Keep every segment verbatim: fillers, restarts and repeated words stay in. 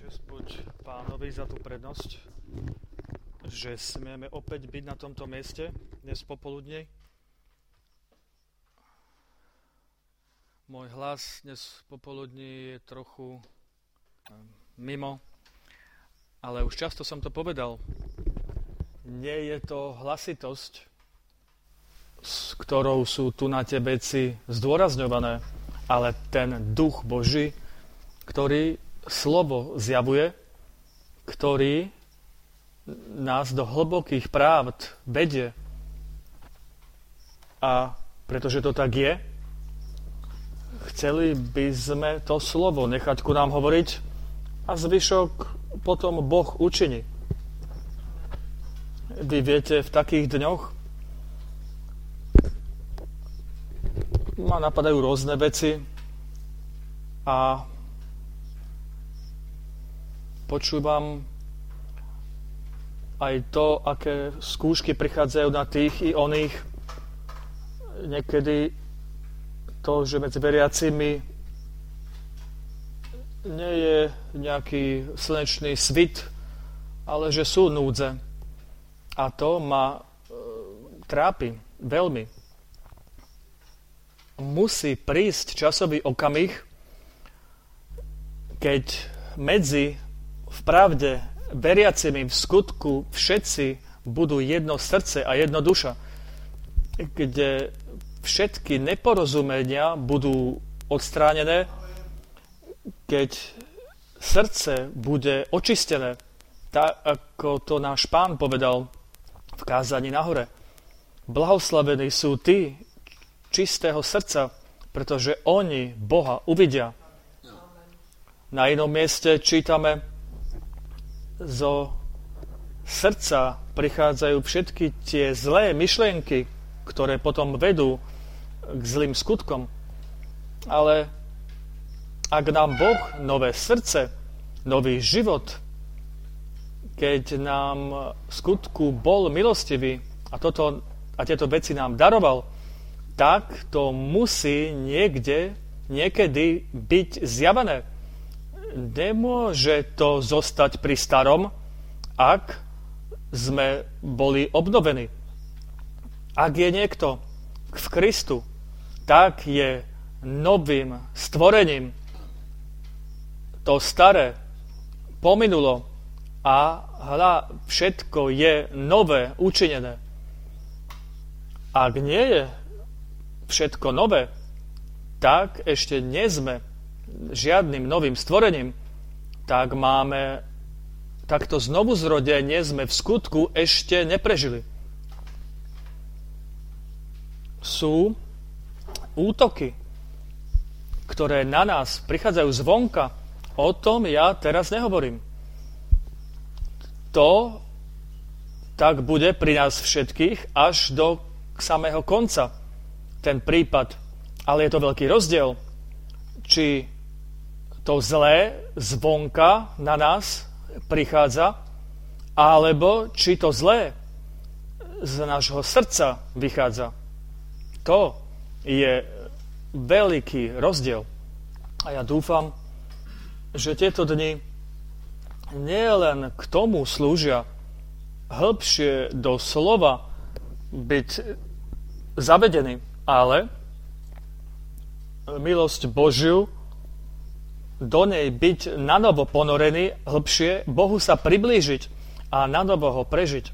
Česť buď Pánovi za tú prednosť, že smieme opäť byť na tomto mieste dnes popoludní. Môj hlas dnes popoludní je trochu mimo, ale už často som to povedal. Nie je to hlasitosť, s ktorou sú tu na tie veci zdôrazňované, ale ten duch Boží, ktorý slovo zjavuje, ktorý nás do hlbokých právd vedie. A pretože to tak je, chceli by sme to slovo nechať ku nám hovoriť a zvyšok potom Boh učiní. Vy viete, v takých dňoch ma napadajú rôzne veci a počúvam aj to, aké skúšky prichádzajú na tých i oných. Niekedy to, že medzi veriacimi nie je nejaký slnečný svit, ale že sú núdze. A to ma e, trápi veľmi. Musí prísť časový okamih, keď medzi v pravde veriacimi v skutku všetci budú jedno srdce a jedno duša, kde všetky neporozumenia budú odstránené, keď srdce bude očistené, tak ako to náš Pán povedal v kázaní nahore. Blahoslavení sú tí čistého srdca, pretože oni Boha uvidia. Na inom mieste čítame: zo srdca prichádzajú všetky tie zlé myšlienky, ktoré potom vedú k zlým skutkom. Ale ak nám Boh nové srdce, nový život, keď nám v skutku bol milostivý a, toto, a tieto veci nám daroval, tak to musí niekde, niekedy byť zjavené. Nemôže to zostať pri starom, ak sme boli obnovení. Ak je niekto v Kristu, tak je novým stvorením. To staré pominulo a hľa, všetko je nové, učinené. Ak nie je všetko nové, tak ešte nie sme žiadnym novým stvorením, tak máme takto znovu zrodenie sme v skutku ešte neprežili. Sú útoky, ktoré na nás prichádzajú zvonka. O tom ja teraz nehovorím. To tak bude pri nás všetkých až do samého konca, ten prípad. Ale je to veľký rozdiel, či to zlé zvonka na nás prichádza, alebo či to zlé z nášho srdca vychádza. To je veľký rozdiel. A ja dúfam, že tieto dni nie len k tomu slúžia hĺbšie do slova byť zavedený, ale milosť Božiu do nej byť nanovo ponorený hlbšie, Bohu sa priblížiť a nanovo ho prežiť.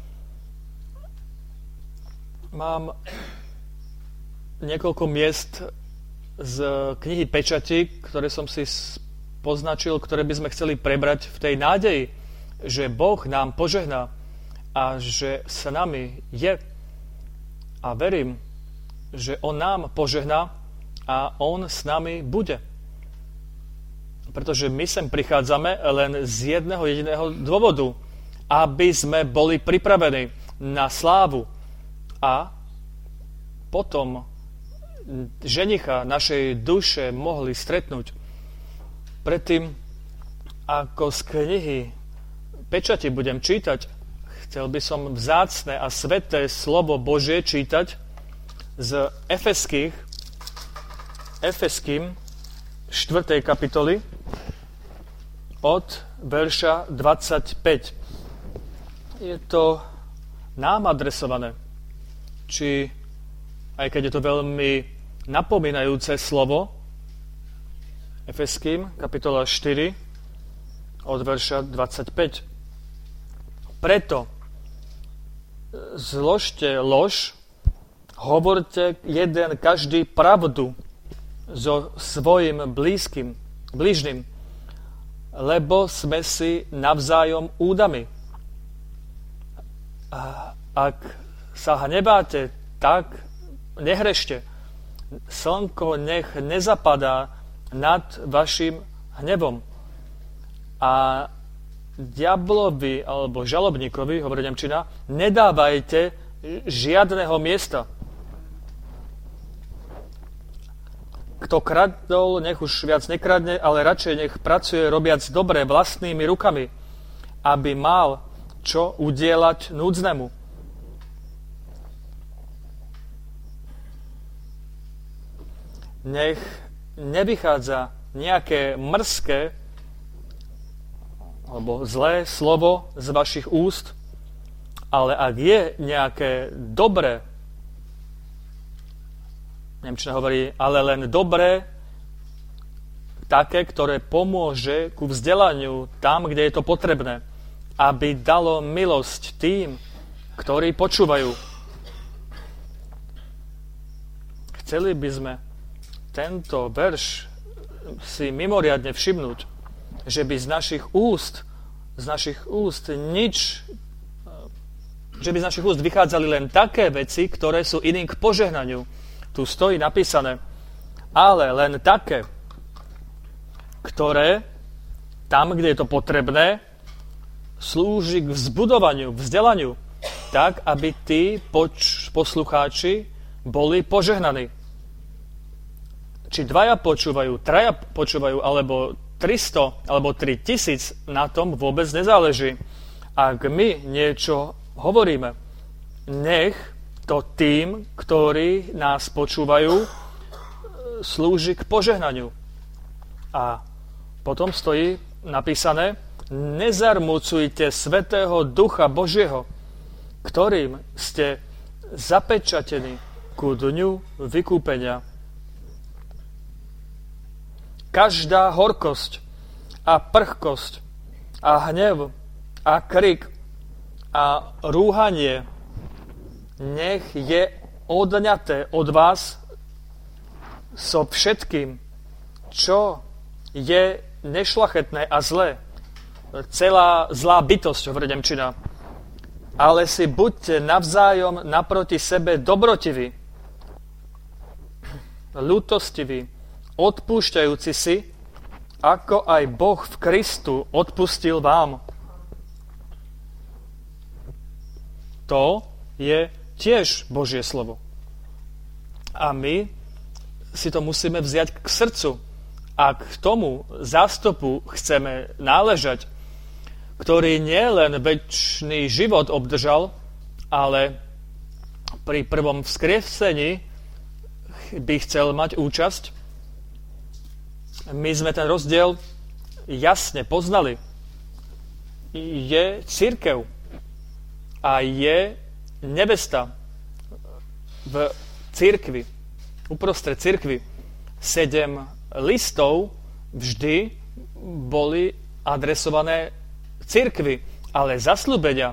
Mám niekoľko miest z knihy Pečati, ktoré som si poznačil, ktoré by sme chceli prebrať v tej nádeji, že Boh nám požehná a že s nami je. A verím, že On nám požehná a On s nami bude. Pretože my sem prichádzame len z jedného jediného dôvodu, aby sme boli pripravení na slávu a potom ženicha našej duše mohli stretnúť. Predtým, ako z knihy Pečati budem čítať, chcel by som vzácne a sveté slovo Božie čítať z Efeských, Efeským štvrtej kapitoly od verša dvadsaťpäť. Je to nám adresované. Či, aj keď je to veľmi napomínajúce slovo, Efeským, kapitola štyri, od verša dvadsaťpäť. Preto zložte lož, hovorte jeden každý pravdu so svojim blízkym, blížnym, lebo sme si navzájom údami. A ak sa hnebáte, tak nehrešte. Slnko nech nezapadá nad vašim hnevom. A diablovi alebo žalobníkovi, hovorí nemčina, nedávajte žiadneho miesta. Kto kradol, nech už viac nekradne, ale radšej nech pracuje robiac dobre vlastnými rukami, aby mal čo udielať núdznemu. Nech nevychádza nejaké mrzké alebo zlé slovo z vašich úst, ale ak je nejaké dobré, nemčina hovorí, ale len dobré, také, ktoré pomôže ku vzdelaniu tam, kde je to potrebné, aby dalo milosť tým, ktorí počúvajú. Chceli by sme tento verš si mimoriadne všimnúť, že by z našich úst, z našich úst nič, že by z našich úst vychádzali len také veci, ktoré sú iným k požehnaniu. Tu stojí napísané, ale len také, ktoré tam, kde je to potrebné, slúži k vzbudovaniu, vzdelaniu, tak, aby tí poč- poslucháči boli požehnaní. Či dvaja počúvajú, traja počúvajú, alebo tristo, alebo tri tisíc, na tom vôbec nezáleží. Ak my niečo hovoríme, nech to tým, ktorí nás počúvajú, slúži k požehnaniu. A potom stojí napísané, nezarmucujte Svätého Ducha Božieho, ktorým ste zapečatení ku dňu vykúpenia. Každá horkosť a prchkosť a hnev a krik a rúhanie nech je odňaté od vás so všetkým, čo je nešlachetné a zlé. Celá zlá bytosť, hovorí nemčina. Ale si buďte navzájom naproti sebe dobrotiví, ľútostiví, odpúšťajúci si, ako aj Boh v Kristu odpustil vám. To je tiež Božie slovo. A my si to musíme vziať k srdcu. Ak k tomu zástupu chceme náležať, ktorý nie len večný život obdržal, ale pri prvom vzkriesení by chcel mať účasť, my sme ten rozdiel jasne poznali. Je cirkev a je nevesta v cirkvi, uprostred cirkvi. Sedem listov vždy boli adresované cirkvi, ale zasľúbenia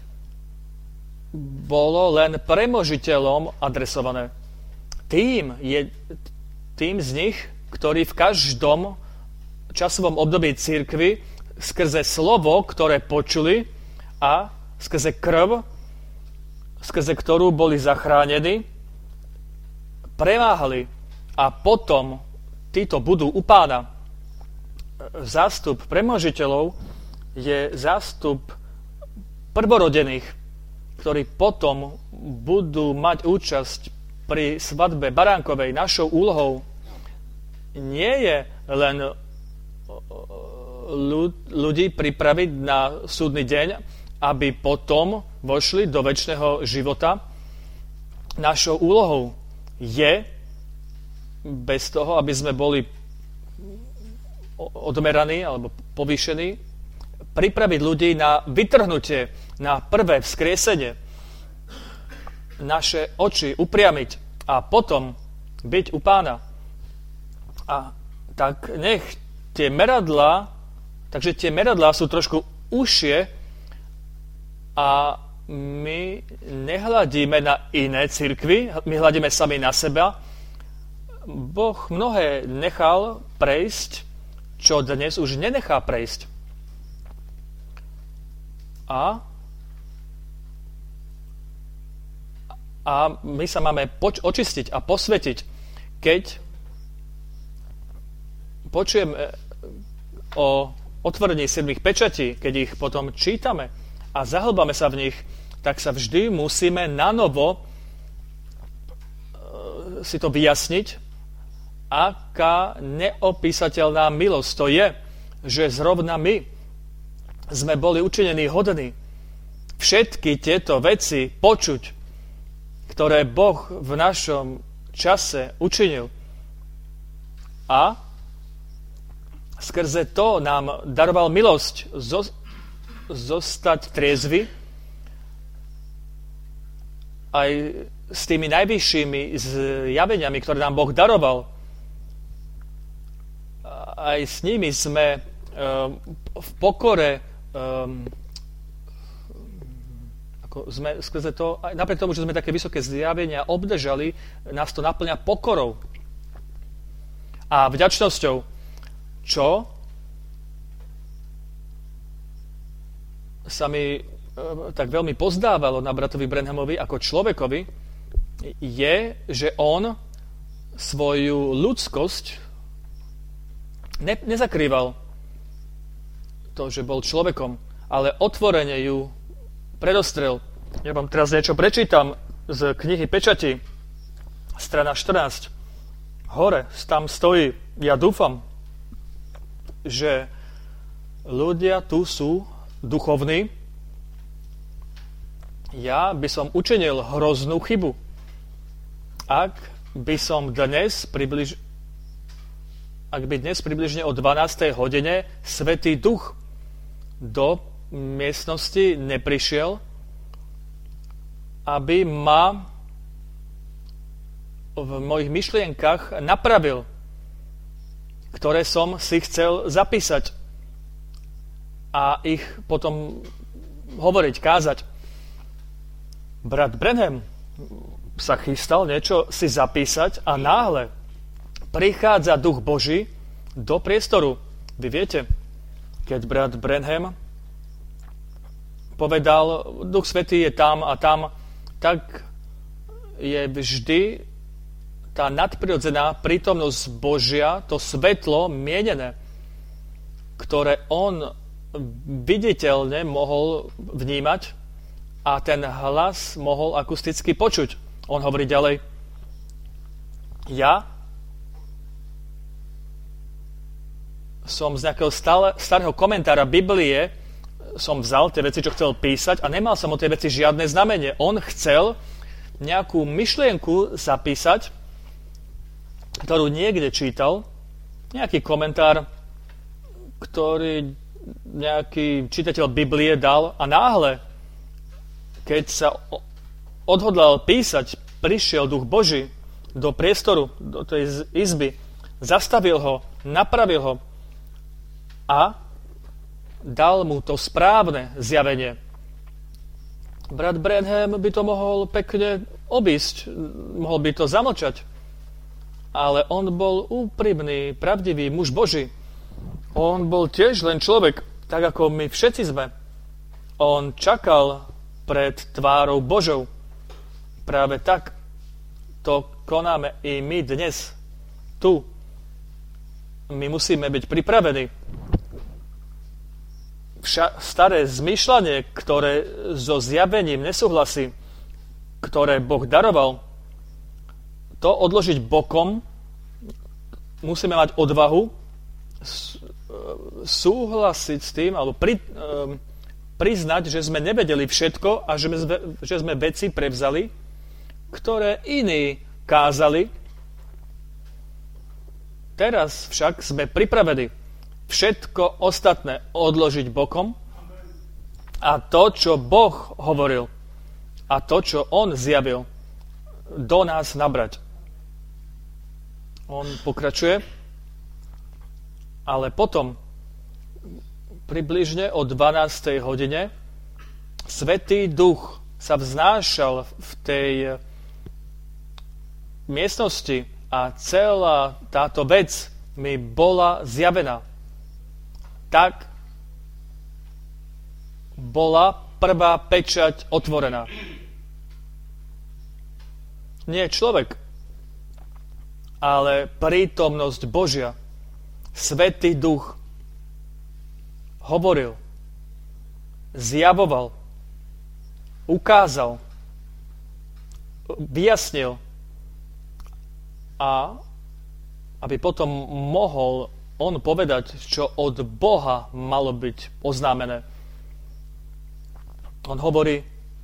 bolo len premožiteľom adresované. Tým je tým z nich, ktorí v každom časovom období cirkvi skrze slovo, ktoré počuli a skrze krv, skrze ktorú boli zachránení, premáhali a potom títo budú u Pána. Zástup premožiteľov je zástup prvorodených, ktorí potom budú mať účasť pri svadbe baránkovej. Našou úlohou nie je len ľudí pripraviť na súdny deň, aby potom vošli do večného života. Našou úlohou je, bez toho, aby sme boli odmeraní alebo povýšený, pripraviť ľudí na vytrhnutie, na prvé vzkriesenie, naše oči upriamiť a potom byť u Pána. A tak nech tie meradlá, takže tie meradlá sú trošku užšie a my nehľadíme na iné cirkvi, my hľadíme sami na seba. Boh mnohé nechal prejsť, čo dnes už nenechá prejsť. A, a my sa máme poč- očistiť a posvetiť, keď počujem o otvorení siedmich pečatí, keď ich potom čítame a zahlbame sa v nich, tak sa vždy musíme nanovo si to vyjasniť, aká neopísateľná milosť to je, že zrovna my sme boli učinení hodní všetky tieto veci počuť, ktoré Boh v našom čase učinil. A skrze to nám daroval milosť zostať triezvy aj s tými najvyššími zjaveniami, ktoré nám Boh daroval. Aj s nimi sme um, v pokore um, ako sme skrze to, aj napriek tomu, že sme také vysoké zjavenia obdržali, nás to naplňa pokorou a vďačnosťou, čo sa mi tak veľmi pozdávalo na bratovi Branhamovi ako človekovi, je, že on svoju ľudskosť ne, nezakrýval to, že bol človekom, ale otvorene ju predostrel. Ja vám teraz niečo prečítam z knihy Pečati, strana štrnásť. Hore tam stojí, ja dúfam, že ľudia tu sú duchovní. Ja by som učinil hroznú chybu, ak by som dnes približ... ak by dnes približne o dvanástej hodine Svätý Duch do miestnosti neprišiel, aby ma v mojich myšlienkach napravil, ktoré som si chcel zapísať a ich potom hovoriť, kázať. Brat Branham sa chystal niečo si zapísať a náhle prichádza Duch Boží do priestoru. Vy viete, keď brat Branham povedal, Duch Svätý je tam a tam, tak je vždy tá nadprirodzená prítomnosť Božia, to svetlo mienené, ktoré on viditeľne mohol vnímať a ten hlas mohol akusticky počuť. On hovorí ďalej, ja som z nejakého stále, starého komentára Biblie som vzal tie veci, čo chcel písať a nemal som o tej veci žiadne znamenie. On chcel nejakú myšlienku zapísať, ktorú niekde čítal, nejaký komentár, ktorý nejaký čitateľ Biblie dal a náhle, keď sa odhodlal písať, prišiel Duch Boží do priestoru, do tej izby, zastavil ho, napravil ho a dal mu to správne zjavenie. Brat Branham by to mohol pekne obísť, mohol by to zamlčať, ale on bol úprimný, pravdivý muž Boží. On bol tiež len človek, tak ako my všetci sme. On čakal pred tvárou Božou. Práve tak to konáme i my dnes. Tu. My musíme byť pripravení. Vša- staré zmýšľanie, ktoré so zjavením nesúhlasí, ktoré Boh daroval, to odložiť bokom, musíme mať odvahu súhlasiť s tým, alebo pri, um, priznať, že sme nevedeli všetko a že sme, že sme veci prevzali, ktoré iní kázali. Teraz však sme pripravení. všetko ostatné odložiť bokom a to, čo Boh hovoril a to, čo On zjavil, do nás nabrať. On pokračuje, ale potom približne o dvanástej hodine Svätý Duch sa vznášal v tej miestnosti a celá táto vec mi bola zjavená. Tak bola prvá pečať otvorená. Nie človek, ale prítomnosť Božia, Svätý Duch hovoril, zjavoval, ukázal, vyjasnil a aby potom mohol on povedať, čo od Boha malo byť oznámené. On hovorí,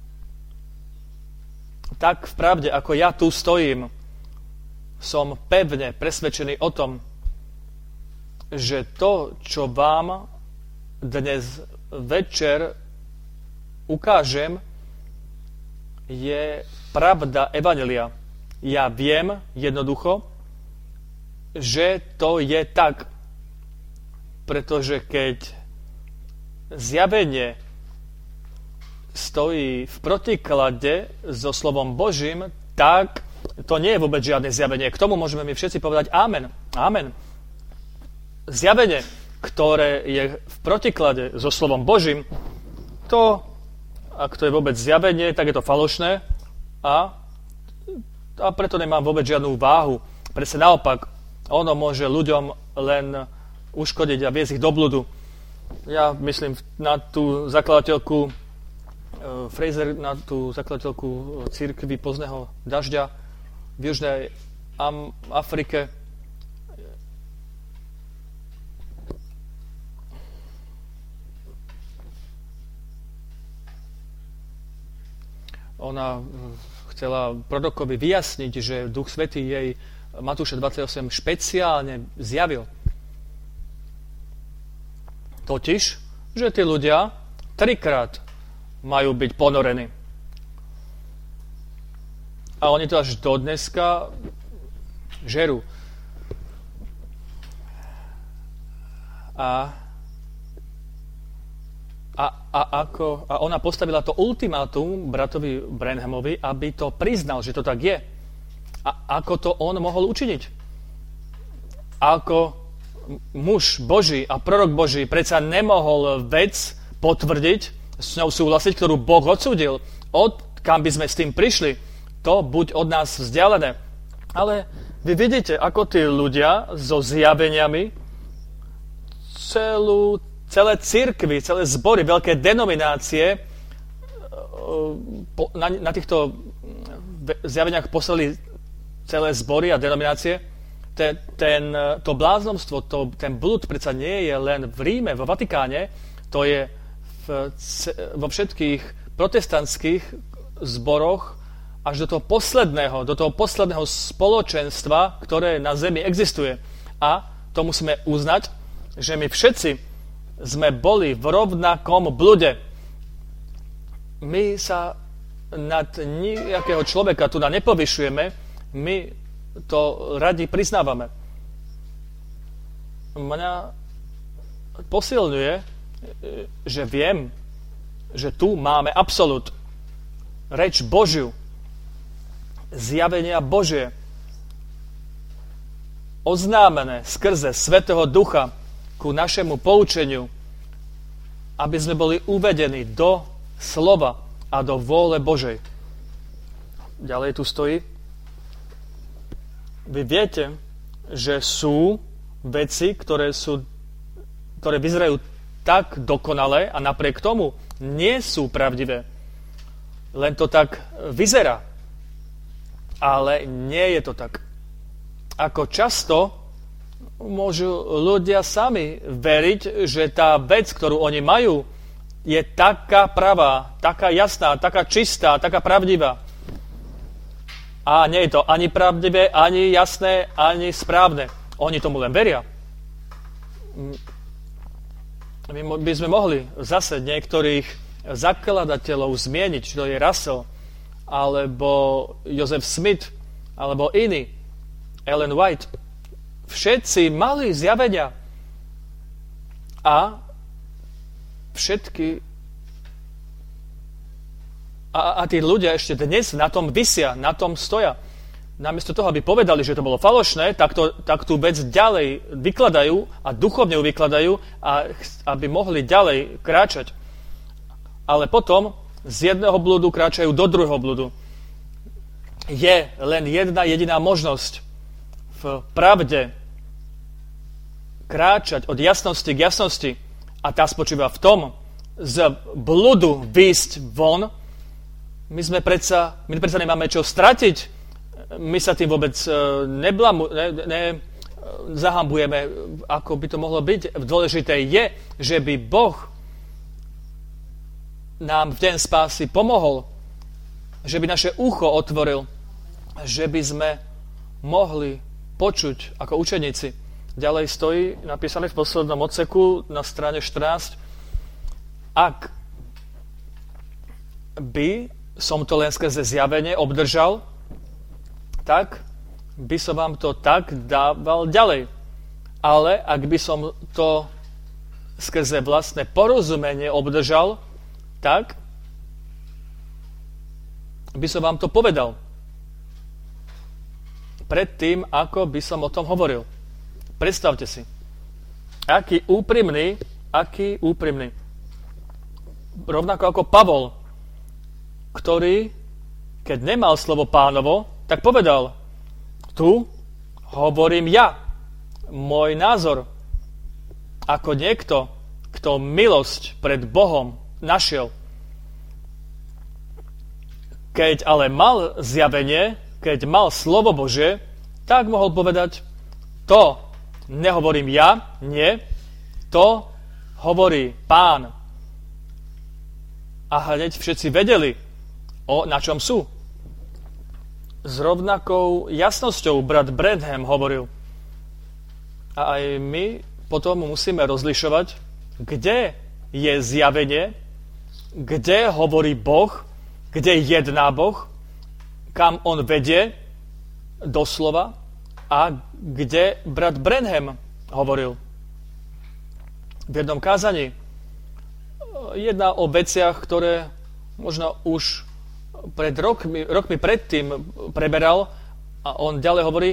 tak v pravde, ako ja tu stojím, som pevne presvedčený o tom, že to, čo vám dnes večer ukážem, je pravda evanjelia. Ja viem jednoducho, že to je tak. Pretože keď zjavenie stojí v protiklade so slovom Božím, tak to nie je vôbec žiadne zjavenie. K tomu môžeme my všetci povedať amen. Amen. Zjavenie, ktoré je v protiklade so slovom Božím, to, ak to je vôbec zjavenie, tak je to falošné a, a preto nemám vôbec žiadnu váhu. Presne naopak, ono môže ľuďom len uškodiť a viesť ich do bludu. Ja myslím na tú zakladateľku Fraser, na tú zakladateľku cirkvi Pozdného dažďa v Južnej Afrike. Ona chcela prorokovi vyjasniť, že Duch Svätý jej Matúša dvadsaťosem špeciálne zjavil. Totiž, že tí ľudia trikrát majú byť ponorení. A oni to až do dneska žerú. A A, a, ako, a ona postavila to ultimátum bratovi Branhamovi, aby to priznal, že to tak je. A ako to on mohol učiniť? Ako muž Boží a prorok Boží predsa nemohol vec potvrdiť, s ňou súhlasiť, ktorú Boh odsúdil. Od kam by sme s tým prišli, to buď od nás vzdialené. Ale vy vidíte, ako tí ľudia so zjaveniami celú celé cirkvy, celé zbory, veľké denominácie na, na týchto zjaveniach poslali celé zbory a denominácie. Ten, ten, to bláznomstvo, to, ten blud predsa nie je len v Ríme, vo Vatikáne, to je v, vo všetkých protestantských zboroch až do toho posledného, do toho posledného spoločenstva, ktoré na zemi existuje. A to musíme uznať, že my všetci sme boli v rovnakom blude. My sa nad nejakého človeka tu nepovyšujeme, my to radi priznávame. Mňa posilňuje, že viem, že tu máme absolút, reč Božiu, zjavenia Božie, oznámené skrze Svätého Ducha ku našemu poučeniu, aby sme boli uvedení do slova a do vôle Božej. Ďalej tu stojí. Vy viete, že sú veci, ktoré, sú, ktoré vyzerajú tak dokonalé a napriek tomu nie sú pravdivé. Len to tak vyzerá. Ale nie je to tak. Ako často môžu ľudia sami veriť, že tá vec, ktorú oni majú, je taká pravá, taká jasná, taká čistá, taká pravdivá. A nie je to ani pravdivé, ani jasné, ani správne. Oni tomu len veria. my by sme mohli zase niektorých zakladateľov zmieniť, či to je Russell, alebo Joseph Smith, alebo iný, Ellen White. Všetci mali zjavenia a všetky a, a tí ľudia ešte dnes na tom visia, na tom stoja. Namiesto toho, aby povedali, že to bolo falošné, tak, to, tak tú vec ďalej vykladajú a duchovne ju vykladajú, a, aby mohli ďalej kráčať. Ale potom z jedného blúdu kráčajú do druhého blúdu. Je len jedna jediná možnosť v pravde kráčať od jasnosti k jasnosti, a tá spočíva v tom, z blúdu výjsť von. My sme predsa, my predsa nemáme čo stratiť. My sa tým vôbec neblamu, ne, ne, zahambujeme, ako by to mohlo byť. Dôležité je, že by Boh nám v deň spásy pomohol, že by naše ucho otvoril, že by sme mohli počuť ako učeníci. Ďalej stojí napísané v poslednom odseku na strane štrnásť. Ak by som to len skrze zjavenie obdržal, tak by som vám to tak dával ďalej. Ale ak by som to skrze vlastné porozumenie obdržal, tak by som vám to povedal. Predtým, ako by som o tom hovoril. Predstavte si, aký úprimný, aký úprimný. Rovnako ako Pavol, ktorý, keď nemal slovo Pánovo, tak povedal, tu hovorím ja, môj názor, ako niekto, kto milosť pred Bohom našiel. Keď ale mal zjavenie, keď mal slovo Božie, tak mohol povedať, to nehovorím ja, nie, to hovorí Pán. A hneď všetci vedeli, o, na čom sú. S rovnakou jasnosťou brat Branham hovoril. A aj my potom musíme rozlišovať, kde je zjavenie, kde hovorí Boh, kde jedná Boh, kam on vedie doslova a kde brat Branham hovoril. V jednom kázaní jedna o veciach, ktoré možno už pred rokmi, rokmi predtým preberal, a on ďalej hovorí,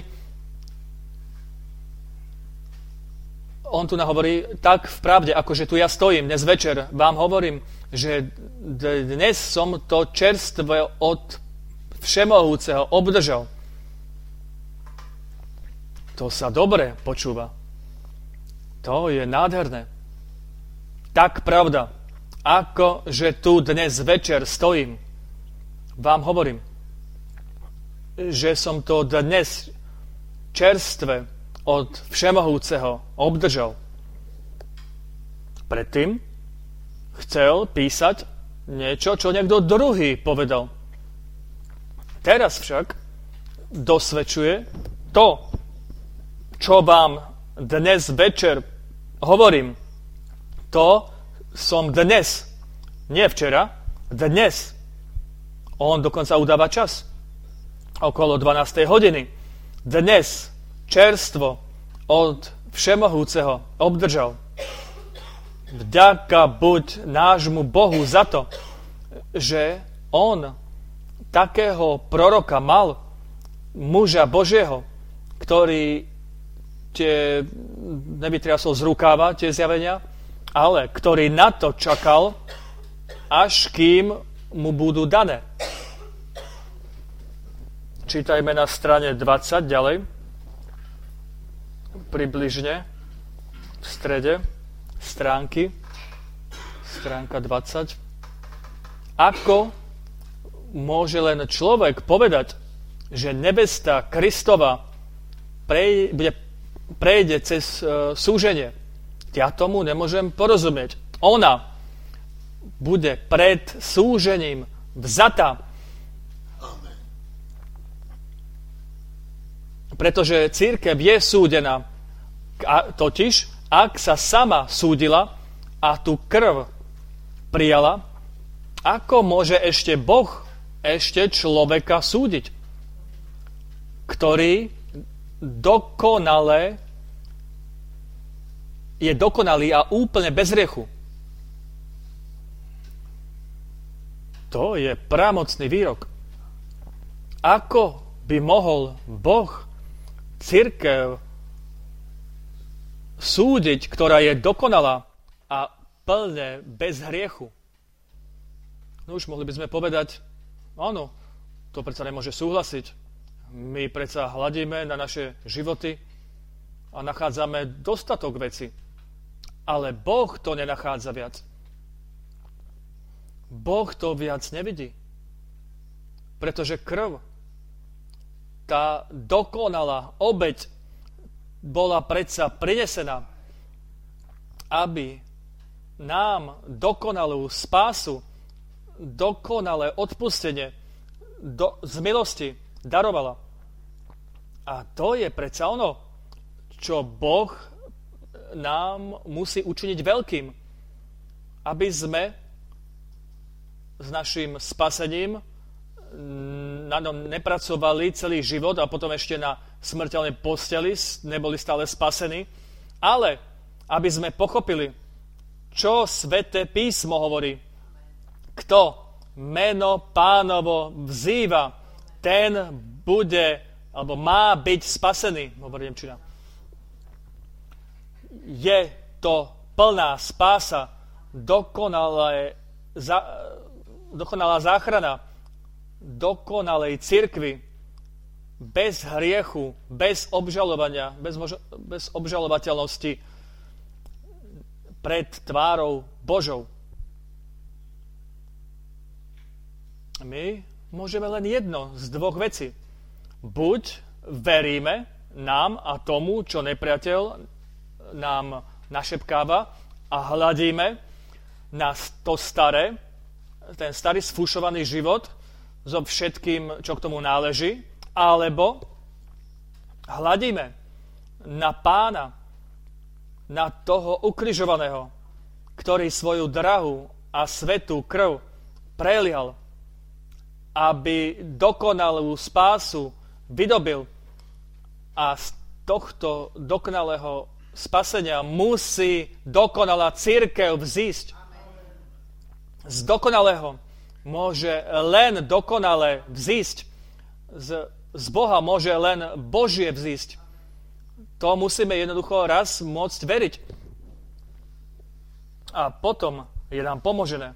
on tu nahovorí, tak v pravde, akože tu ja stojím dnes večer, vám hovorím, že dnes som to čerstvé od Všemohúceho obdržal. To sa dobre počúva. To je nádherné. Tak pravda, ako že tu dnes večer stojím, vám hovorím, že som to dnes čerstve od Všemohúceho obdržal. Predtým chcel písať niečo, čo niekto druhý povedal. Teraz však dosvedčuje to, čo vám dnes večer hovorím. To som dnes, nie včera, dnes. On dokonca udáva čas. Okolo dvanástej hodiny. Dnes čerstvo od Všemohúceho obdržal. Vďaka buď nášmu Bohu za to, že on takého proroka mal, muža Božieho, ktorý tie nevytriasol z rukáva, tie zjavenia, ale ktorý na to čakal, až kým mu budú dané. Čítajme na strane dvadsať ďalej, približne v strede stránky, stránka dvadsať. Ako môže len človek povedať, že nevesta Kristova prejde, prejde cez uh, súženie? Ja tomu nemôžem porozumieť. Ona bude pred súžením vzatá. Amen. Pretože cirkev je súdená. A totiž, ak sa sama súdila a tú krv prijala, ako môže ešte Boh ešte človeka súdiť, ktorý dokonale je dokonalý a úplne bez hriechu. To je prámocný výrok. Ako by mohol Boh cirkev súdiť, ktorá je dokonalá a plne bez hriechu? No už mohli by sme povedať, áno, to predsa nemôže súhlasiť. My predsa hľadíme na naše životy a nachádzame dostatok veci. Ale Boh to nenachádza viac. Boh to viac nevidí. Pretože krv, tá dokonalá obeť bola predsa prinesená, aby nám dokonalú spásu, dokonalé odpustenie do, z milosti darovala. A to je predsa ono, čo Boh nám musí učiniť veľkým, aby sme s našim spasením na ňom nepracovali celý život a potom ešte na smrteľnej posteli neboli stále spasení, ale aby sme pochopili, čo Sväté písmo hovorí. Kto meno Pánovo vzýva, ten bude, alebo má byť spasený, hovorí nemčina. Je to plná spása, dokonalé, za, dokonalá záchrana, dokonalej cirkvi, bez hriechu, bez obžalovania, bez, mož- bez obžalovateľnosti pred tvárou Božou. My môžeme len jedno z dvoch vecí. Buď veríme nám a tomu, čo nepriateľ nám našepkáva a hľadíme na to staré, ten starý sfúšovaný život so všetkým, čo k tomu náleží, alebo hľadíme na Pána, na toho ukrižovaného, ktorý svoju drahú a svätú krv prelial, aby dokonalú spásu vydobil, a z tohto dokonalého spasenia musí dokonalá cirkev vzísť. Z dokonalého môže len dokonale vzísť. Z, z Boha môže len Božie vzísť. To musíme jednoducho raz môcť veriť. A potom je nám pomožené.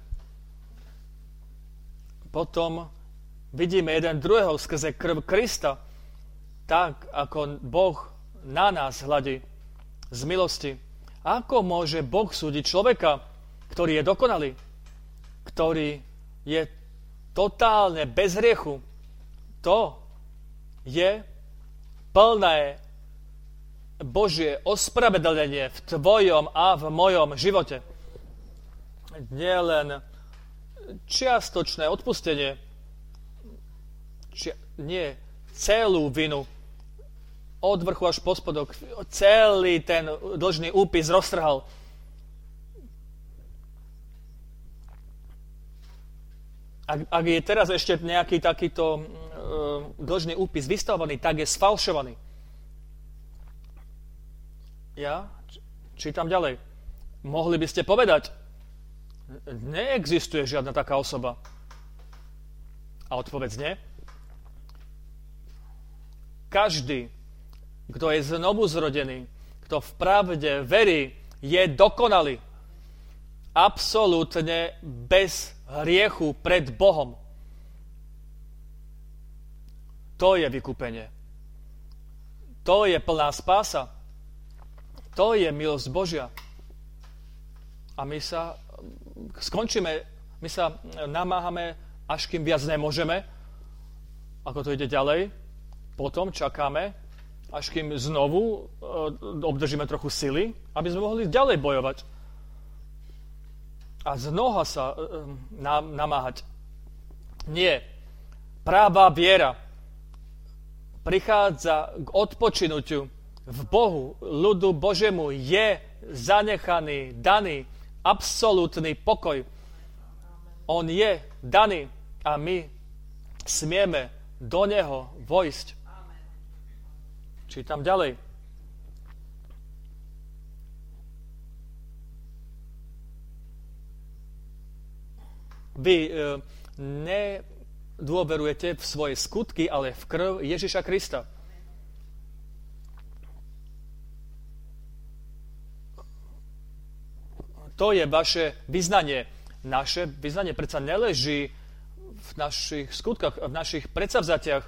Potom vidíme jeden druhého skrze krv Krista, tak ako Boh na nás hľadí z milosti. Ako môže Boh súdiť človeka, ktorý je dokonalý, ktorý je totálne bez hriechu? To je plné Božie ospravedlnenie v tvojom a v mojom živote. Nie len čiastočné odpustenie, či, nie celú vinu od vrchu až po spodok, celý ten dlžný úpis roztrhal. Ak, ak je teraz ešte nejaký takýto uh, dlžný úpis vystavovaný, tak je sfalšovaný. Ja čítam ďalej. Mohli by ste povedať, neexistuje žiadna taká osoba. A odpovedz nie. Každý, kto je znovu zrodený, kto v pravde verí, je dokonalý. Absolútne bez hriechu pred Bohom. To je vykúpenie. To je plná spása. To je milosť Božia. A my sa skončíme, my sa namáhame, až kým viac nemôžeme, ako to ide ďalej. Potom čakáme, až kým znovu obdržíme trochu sily, aby sme mohli ďalej bojovať. A znova sa namáhať. Nie. Práva viera prichádza k odpočinutiu v Bohu, ľudu Božiemu je zanechaný, daný absolútny pokoj. On je daný a my smieme do neho vojsť. Čítam ďalej. Vy e, nedôverujete v svoje skutky, ale v krv Ježiša Krista. To je vaše vyznanie. Naše vyznanie predsa neleží v našich skutkách, v našich predsavzatiach,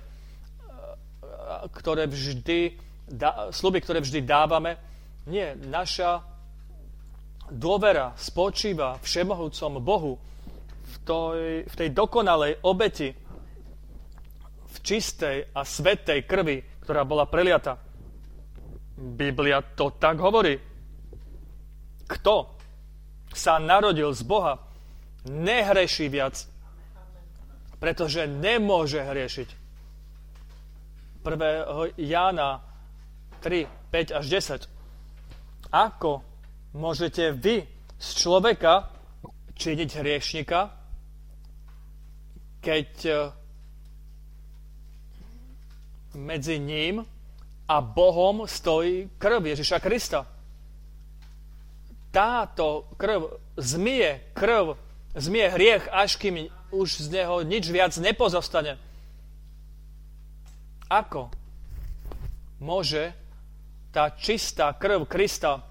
ktoré vždy, dá, sľuby, ktoré vždy dávame. Nie, naša dôvera spočíva všemohúcom Bohu, v tej, v tej dokonalej obeti, v čistej a svätej krvi, ktorá bola preliata. Biblia to tak hovorí. Kto sa narodil z Boha, nehreší viac, pretože nemôže hriešiť. prvého Jána tri, päť až desať. Ako môžete vy z človeka činiť hriešnika, keď medzi ním a Bohom stojí krv Ježiša Krista? Táto krv zmije krv, zmije hriech, až kým už z neho nič viac nepozostane. Ako môže tá čistá krv Krista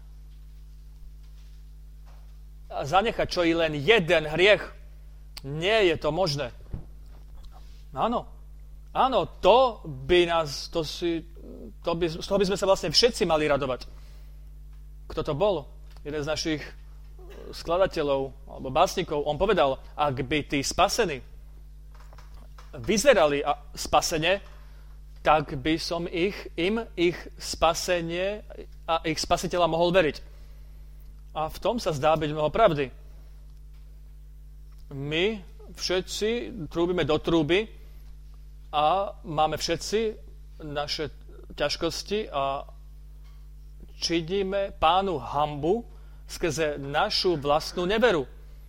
zanechať čo i len jeden hriech? Nie je to možné. Áno. Áno, to by nás, to si, to by, z toho by sme sa vlastne všetci mali radovať. Kto to bol? Jeden z našich skladateľov alebo básnikov, on povedal, ak by tí spasení vyzerali a spasenie, tak by som ich, im ich spasenie a ich spasiteľa mohol veriť. A v tom sa zdá byť mnoho pravdy. My všetci trúbime do trúby a máme všetci naše ťažkosti a činíme Pánu hanbu skrze našu vlastnú neveru.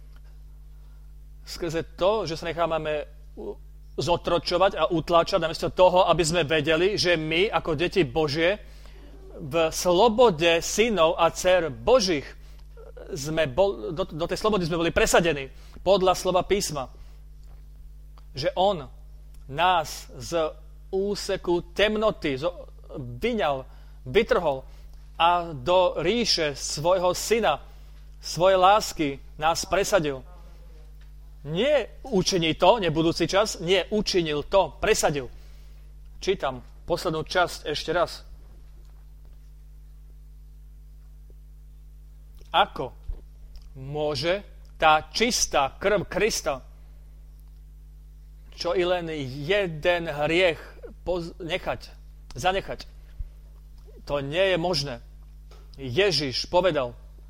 Skrze to, že sa nechávame zotročovať a utláčať namiesto toho, aby sme vedeli, že my ako deti Božie v slobode synov a dcér Božích sme bol, do, do tej slobody sme boli presadení podľa slova písma. Že on nás z úseku temnoty vyňal, vytrhol a do ríše svojho syna, svojej lásky nás presadil. Nie učiní to, nebudúci čas, nie učinil to, presadil. Čítam poslednú časť ešte raz. Ako môže tá čistá krv Krista, čo i len jeden hriech poz- nechať, zanechať, to nie je možné. Ježiš povedal,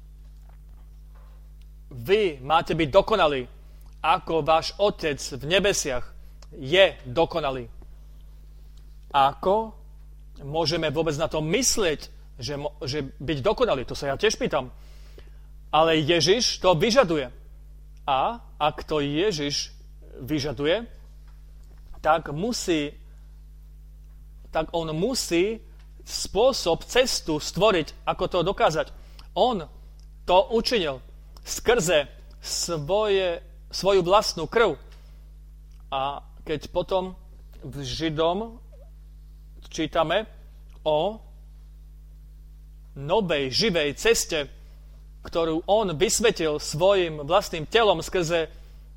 vy máte byť dokonalí, ako váš Otec v nebesiach je dokonalý. Ako môžeme vôbec na to myslieť, že, že byť dokonalý? To sa ja tiež pýtam. Ale Ježiš to vyžaduje. A ak to Ježiš vyžaduje, tak musí, tak on musí spôsob, cestu stvoriť, ako to dokázať. On to učinil skrze svoje, svoju vlastnú krv. A keď potom v Židom čítame o novej, živej ceste, ktorú on vysvetil svojim vlastným telom skrze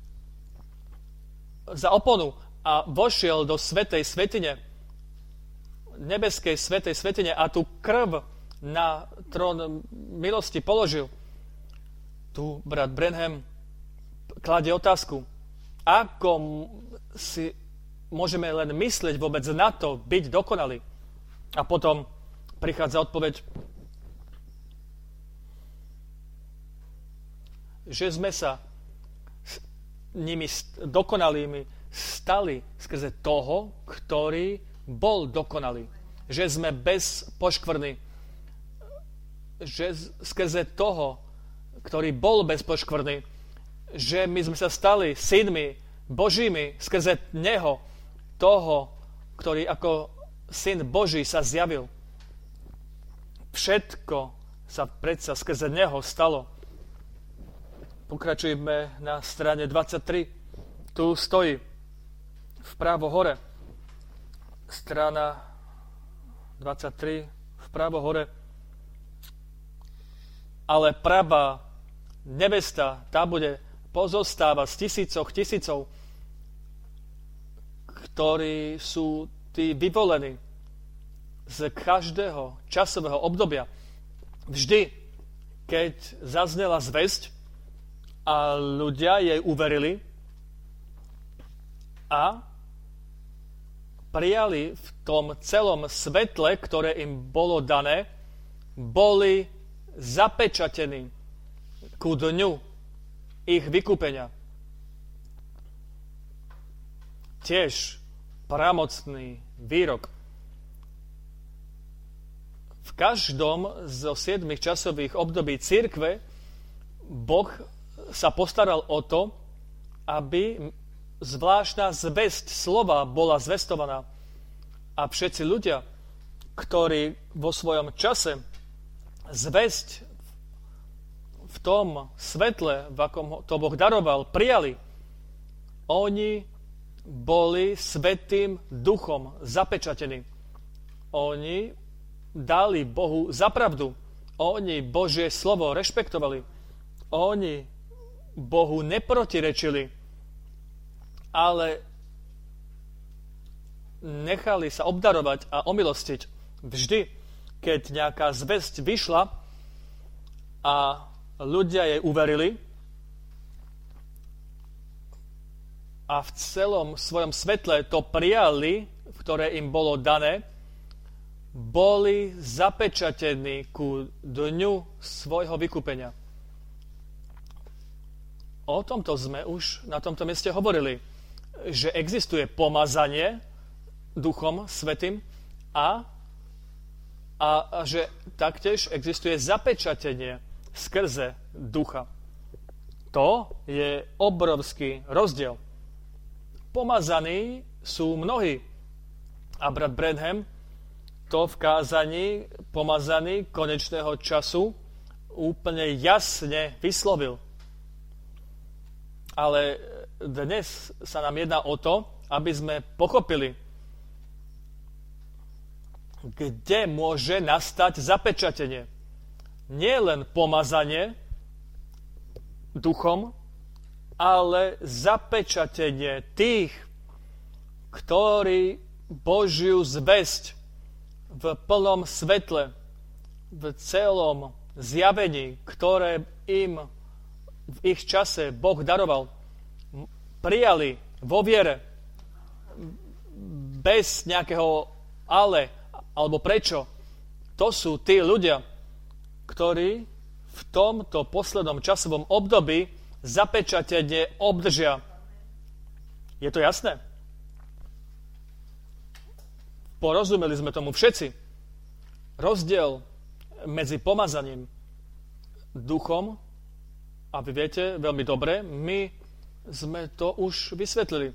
za oponu a vošiel do svätej svätyne, nebeskej svätej svätyne a tú krv na trón milosti položil. Tu brat Branham kladie otázku, ako si môžeme len myslieť vôbec na to byť dokonalý. A potom prichádza odpoveď, že sme sa nimi dokonalými stali skrze toho, ktorý bol dokonalý. Že sme bez poškvrny. Že skrze toho ktorý bol bezpoškvrný, že my sme sa stali synmi Božími skrze Neho, toho, ktorý ako Syn Boží sa zjavil. Všetko sa predsa skrze Neho stalo. Pokračujeme na strane dvadsaťtri. Tu stojí vpravo hore. Strana dvadsaťtri, vpravo hore. Ale pravá nevesta, tá bude pozostávať z tisícoch tisícov, ktorí sú tí vyvolení z každého časového obdobia. Vždy, keď zaznela zvesť a ľudia jej uverili a prijali v tom celom svetle, ktoré im bolo dané, boli zapečatení ku dňu ich vykúpenia. Tiež pramocný výrok. V každom zo siedmich časových období cirkve Boh sa postaral o to, aby zvláštna zvesť slova bola zvestovaná. A všetci ľudia, ktorí vo svojom čase zvesť v tom svetle, v akom to Boh daroval, prijali, oni boli Svätým Duchom zapečatení. Oni dali Bohu za pravdu. Oni Božie slovo rešpektovali. Oni Bohu neprotirečili, ale nechali sa obdarovať a omilostiť. Vždy, keď nejaká zvesť vyšla a ľudia jej uverili a v celom svojom svetle to prijali, ktoré im bolo dané, boli zapečatení ku dňu svojho vykúpenia. O tomto sme už na tomto mieste hovorili, že existuje pomazanie Duchom Svätým a, a, a že taktiež existuje zapečatenie skrze Ducha. To je obrovský rozdiel. Pomazaní sú mnohí. A brat Branham to v kázaní pomazaný konečného času úplne jasne vyslovil. Ale dnes sa nám jedná o to, aby sme pochopili, kde môže nastať zapečatenie. Nie len pomazanie duchom, ale zapečatenie tých, ktorí Božiu zvesť v plnom svetle, v celom zjavení, ktoré im v ich čase Boh daroval, prijali vo viere, bez nejakého ale, alebo prečo. To sú tí ľudia, ktorí v tomto poslednom časovom období zapečatenie obdržia. Je to jasné? Porozumeli sme tomu všetci. Rozdiel medzi pomazaním duchom, a vy viete veľmi dobre, my sme to už vysvetlili.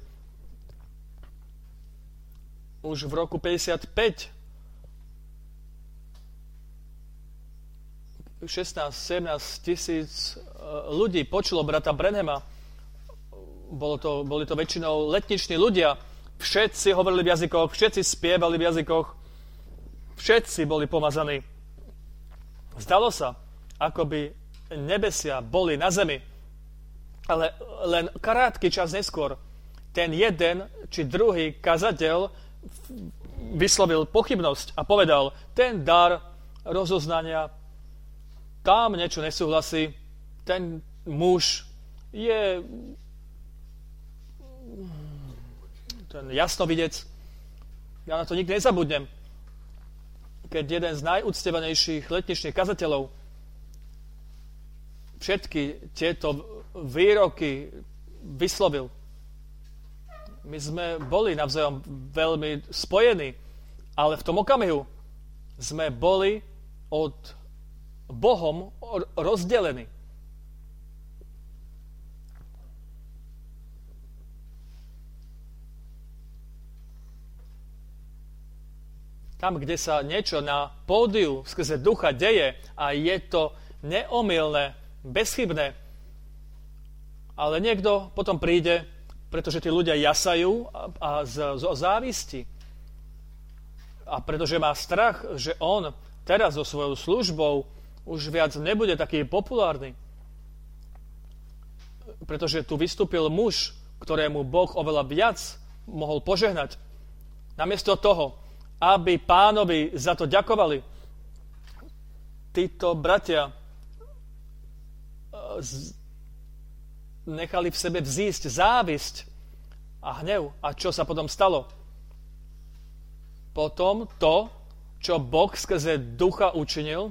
Už v roku päťdesiatpäť šestnásť sedemnásť tisíc ľudí počulo brata Branhama. Bolo to, boli to väčšinou letniční ľudia. Všetci hovorili v jazykoch, všetci spievali v jazykoch, všetci boli pomazaní. Zdalo sa, ako by nebesia boli na zemi. Ale len krátky čas neskôr ten jeden či druhý kazateľ vyslovil pochybnosť a povedal, ten dar rozoznania, tam niečo nesúhlasí, ten muž je ten jasnovidec. Ja na to nikdy nezabudnem. Keď jeden z najúctevanejších letničných kazateľov všetky tieto výroky vyslovil. My sme boli navzájom veľmi spojení, ale v tom okamihu sme boli od Bohom rozdelení. tam, kde sa niečo na pódiu skrze ducha deje a je to neomylné, bezchybné, ale niekto potom príde, pretože tí ľudia jasajú a, a z, z závisti. A pretože má strach, že on teraz so svojou službou už viac nebude taký populárny. Pretože tu vystúpil muž, ktorému Boh oveľa viac mohol požehnať. Namiesto toho, aby pánovi za to ďakovali, títo bratia nechali v sebe vzísť závisť a hnev. A čo sa potom stalo? Potom to, čo Boh skrze ducha učinil,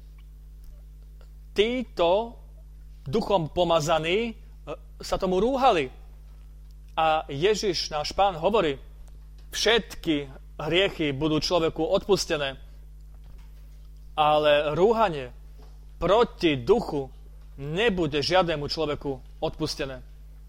títo duchom pomazaní sa tomu rúhali. A Ježiš, náš Pán, hovorí, všetky hriechy budú človeku odpustené, ale rúhanie proti duchu nebude žiadnemu človeku odpustené.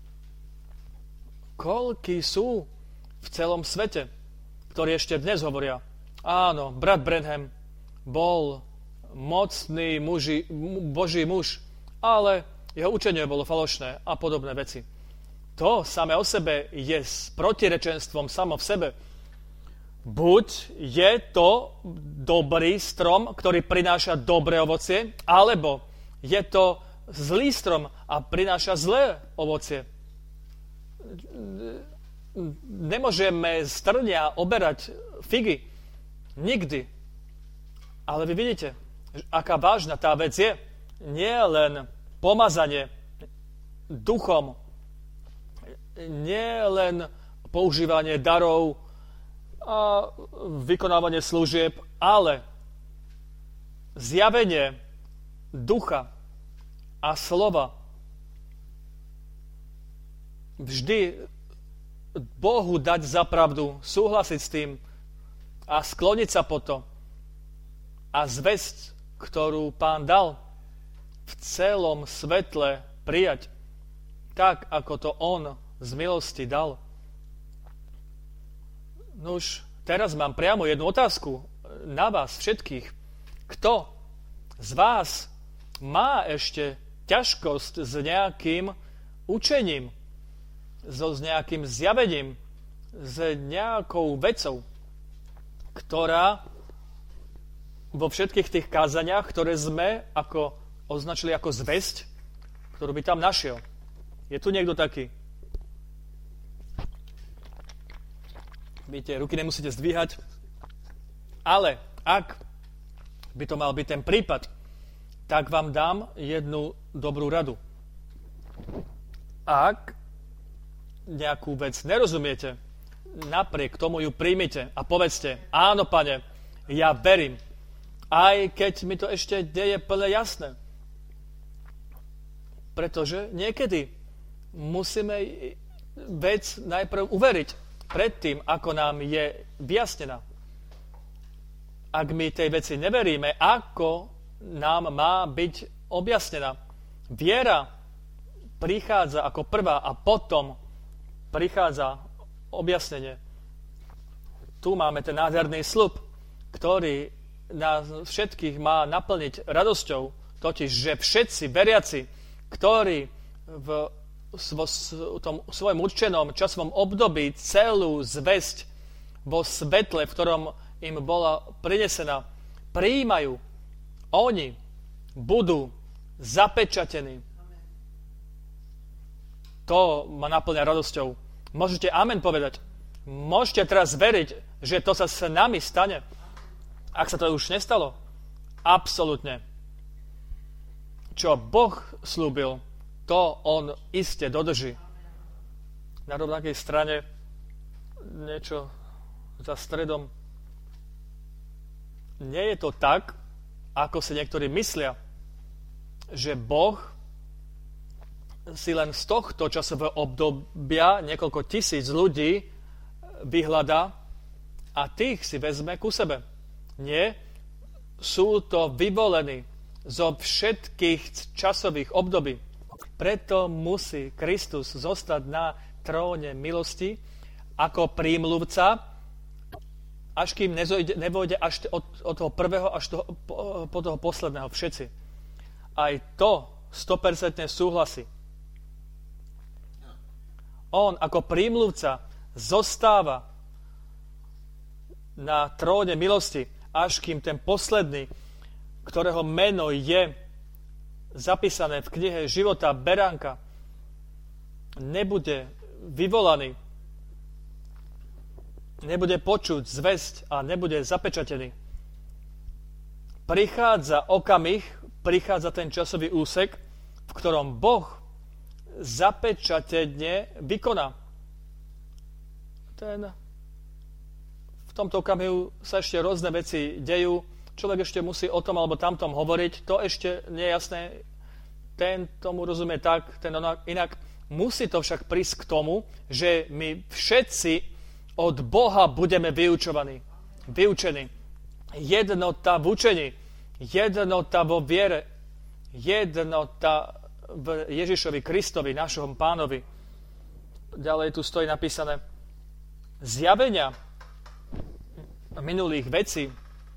Koľkí sú v celom svete, ktorí ešte dnes hovoria, áno, brat Branham bol mocný muži, boží muž, ale jeho učenie bolo falošné a podobné veci. To samé o sebe je s protirečenstvom samo v sebe. Buď je to dobrý strom, ktorý prináša dobré ovocie, alebo je to zlý strom a prináša zlé ovocie. Nemôžeme z trnia oberať figy. Nikdy. Ale vy vidíte, aká vážna tá vec je. Nie len pomazanie duchom, nie len používanie darov a vykonávanie služieb, ale zjavenie ducha a slova. Vždy Bohu dať za pravdu, súhlasiť s tým a skloniť sa po to. A zvesť, ktorú Pán dal, v celom svetle prijať, tak, ako to On z milosti dal. Nuž, teraz mám priamo jednu otázku na vás všetkých. Kto z vás má ešte ťažkosť s nejakým učením, so s nejakým zjavením, s nejakou vecou, ktorá vo všetkých tých kázaniach, ktoré sme ako označili ako zvesť, ktorú by tam našiel. Je tu niekto taký? Víte, ruky nemusíte zdvíhať, ale ak by to mal byť ten prípad, tak vám dám jednu dobrú radu. Ak nejakú vec nerozumiete, napriek tomu ju príjmite a povedzte, áno, Pane, ja verím, aj keď mi to ešte nie je plne jasné. Pretože niekedy musíme vec najprv uveriť predtým, ako nám je vyjasnená. Ak my tej veci neveríme, ako nám má byť objasnená. Viera prichádza ako prvá a potom prichádza objasnenie. Tu máme ten nádherný sľub, ktorý nás všetkých má naplniť radosťou, totiž, že všetci veriaci, ktorí v tom svojom určenom časovom období celú zvesť vo svetle, v ktorom im bola prinesená, prijímajú, oni budú zapečatení. To ma naplňa radosťou. Môžete amen povedať. Môžete teraz veriť, že to sa s nami stane. Ak sa to už nestalo, absolútne. Čo Boh slúbil, to On iste dodrží. Na rovnakej strane niečo za stredom. Nie je to tak, ako si niektorí myslia, že Boh si len z tohto časového obdobia niekoľko tisíc ľudí vyhľadá a tých si vezme ku sebe. Nie, sú to vyvolení zo všetkých časových období. Preto musí Kristus zostať na tróne milosti ako prímluvca až kým nezojde, nevojde až od, od toho prvého až toho, po, po toho posledného. Všetci. Aj to sto percent súhlasí. On ako prímluvca zostáva na tróne milosti, až kým ten posledný, ktorého meno je zapísané v knihe života beránka, nebude vyvolaný, nebude počuť zvesť a nebude zapečatený. Prichádza okamih, prichádza ten časový úsek, v ktorom Boh zapečatene vykoná. Ten, v tomto okamihu sa ešte rôzne veci dejú, človek ešte musí o tom alebo tamtom hovoriť, to ešte nie je jasné, ten tomu rozumie tak, ten onak, inak. Musí to však prísť k tomu, že my všetci od Boha budeme vyučovaní, vyučení. Jednota v učení, jednota vo viere, jednota v Ježišovi Kristovi, našom Pánovi. Ďalej tu stojí napísané zjavenia minulých vecí,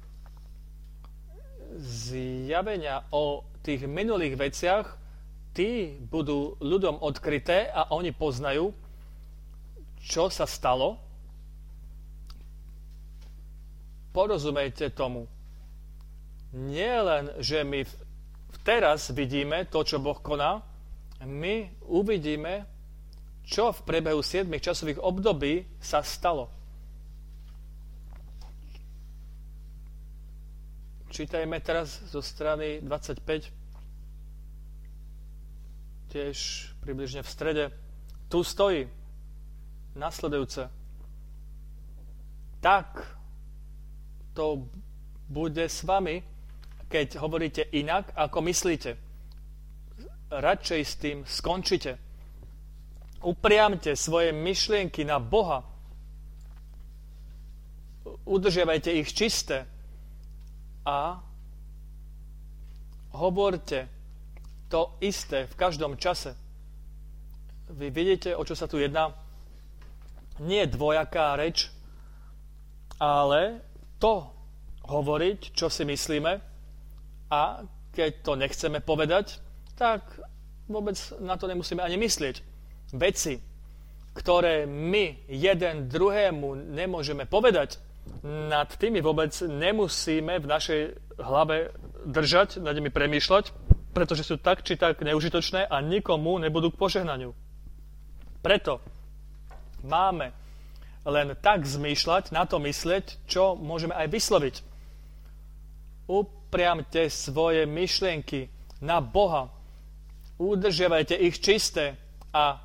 zjavenia o tých minulých veciach, tí budú ľuďom odkryté a oni poznajú, čo sa stalo. Porozumejte tomu. Nie len, že my teraz vidíme to, čo Boh koná, my uvidíme, čo v priebehu siedmich časových období sa stalo. Čítajme teraz zo strany dvadsaťpäť, tiež približne v strede. Tu stojí nasledujúce. Tak to bude s vami, keď hovoríte inak, ako myslíte. Radšej s tým skončite. Upriamte svoje myšlienky na Boha. Udržiavajte ich čisté a hovorte to isté v každom čase. Vy vidíte, o čo sa tu jedná? Nie dvojaká reč, ale to hovoriť, čo si myslíme, a keď to nechceme povedať, tak vôbec na to nemusíme ani myslieť. Veci, ktoré my jeden druhému nemôžeme povedať, nad tými vôbec nemusíme v našej hlave držať, nad nimi premýšľať, pretože sú tak či tak neužitočné a nikomu nebudú k požehnaniu. Preto máme len tak zmýšľať, na to myslieť, čo môžeme aj vysloviť. Upriamte svoje myšlienky na Boha. Udržiavajte ich čisté a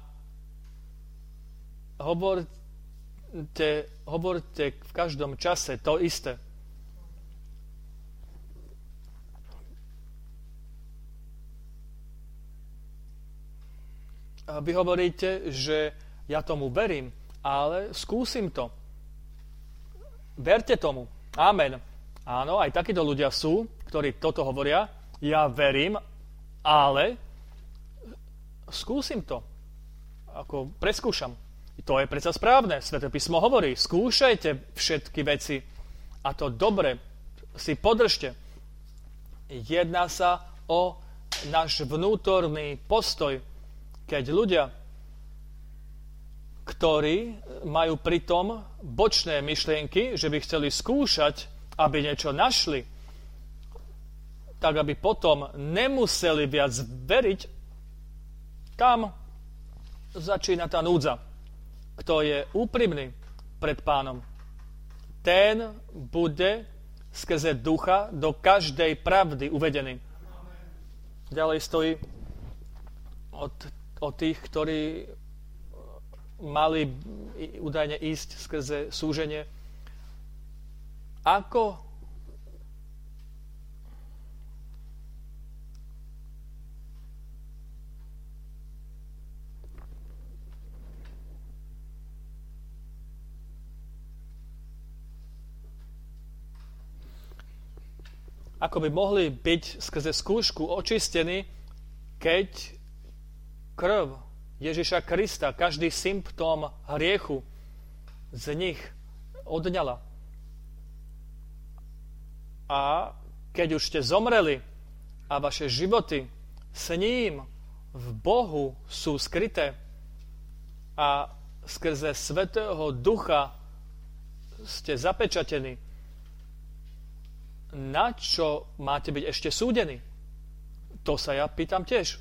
hovorte, hovorte v každom čase to isté. Vy hovoríte, že ja tomu verím, ale skúsim to. Verte tomu. Amen. Áno, aj takíto ľudia sú, ktorí toto hovoria. Ja verím, ale skúsim to. Ako preskúšam. To je predsa správne. Sväté písmo hovorí, skúšajte všetky veci a to dobre si podržte. Jedná sa o náš vnútorný postoj, keď ľudia, ktorí majú pritom bočné myšlienky, že by chceli skúšať, aby niečo našli, tak aby potom nemuseli viac veriť, tam začína tá núdza. Kto je úprimný pred Pánom, ten bude skrze ducha do každej pravdy uvedený. Ďalej stojí od o tých, ktorí mali údajne ísť skrze súženie. Ako ako by mohli byť skrze skúšku očistení, keď krv Ježiša Krista každý symptóm hriechu z nich odňala. A keď už ste zomreli a vaše životy s ním v Bohu sú skryté a skrze Svätého Ducha ste zapečatení, na čo máte byť ešte súdení? To sa ja pýtam tiež.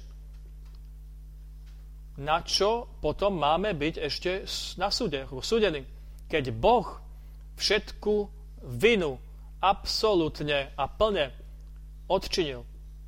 Na čo potom máme byť ešte na súde, súdení? Keď Boh všetku vinu absolútne a plne odčinil.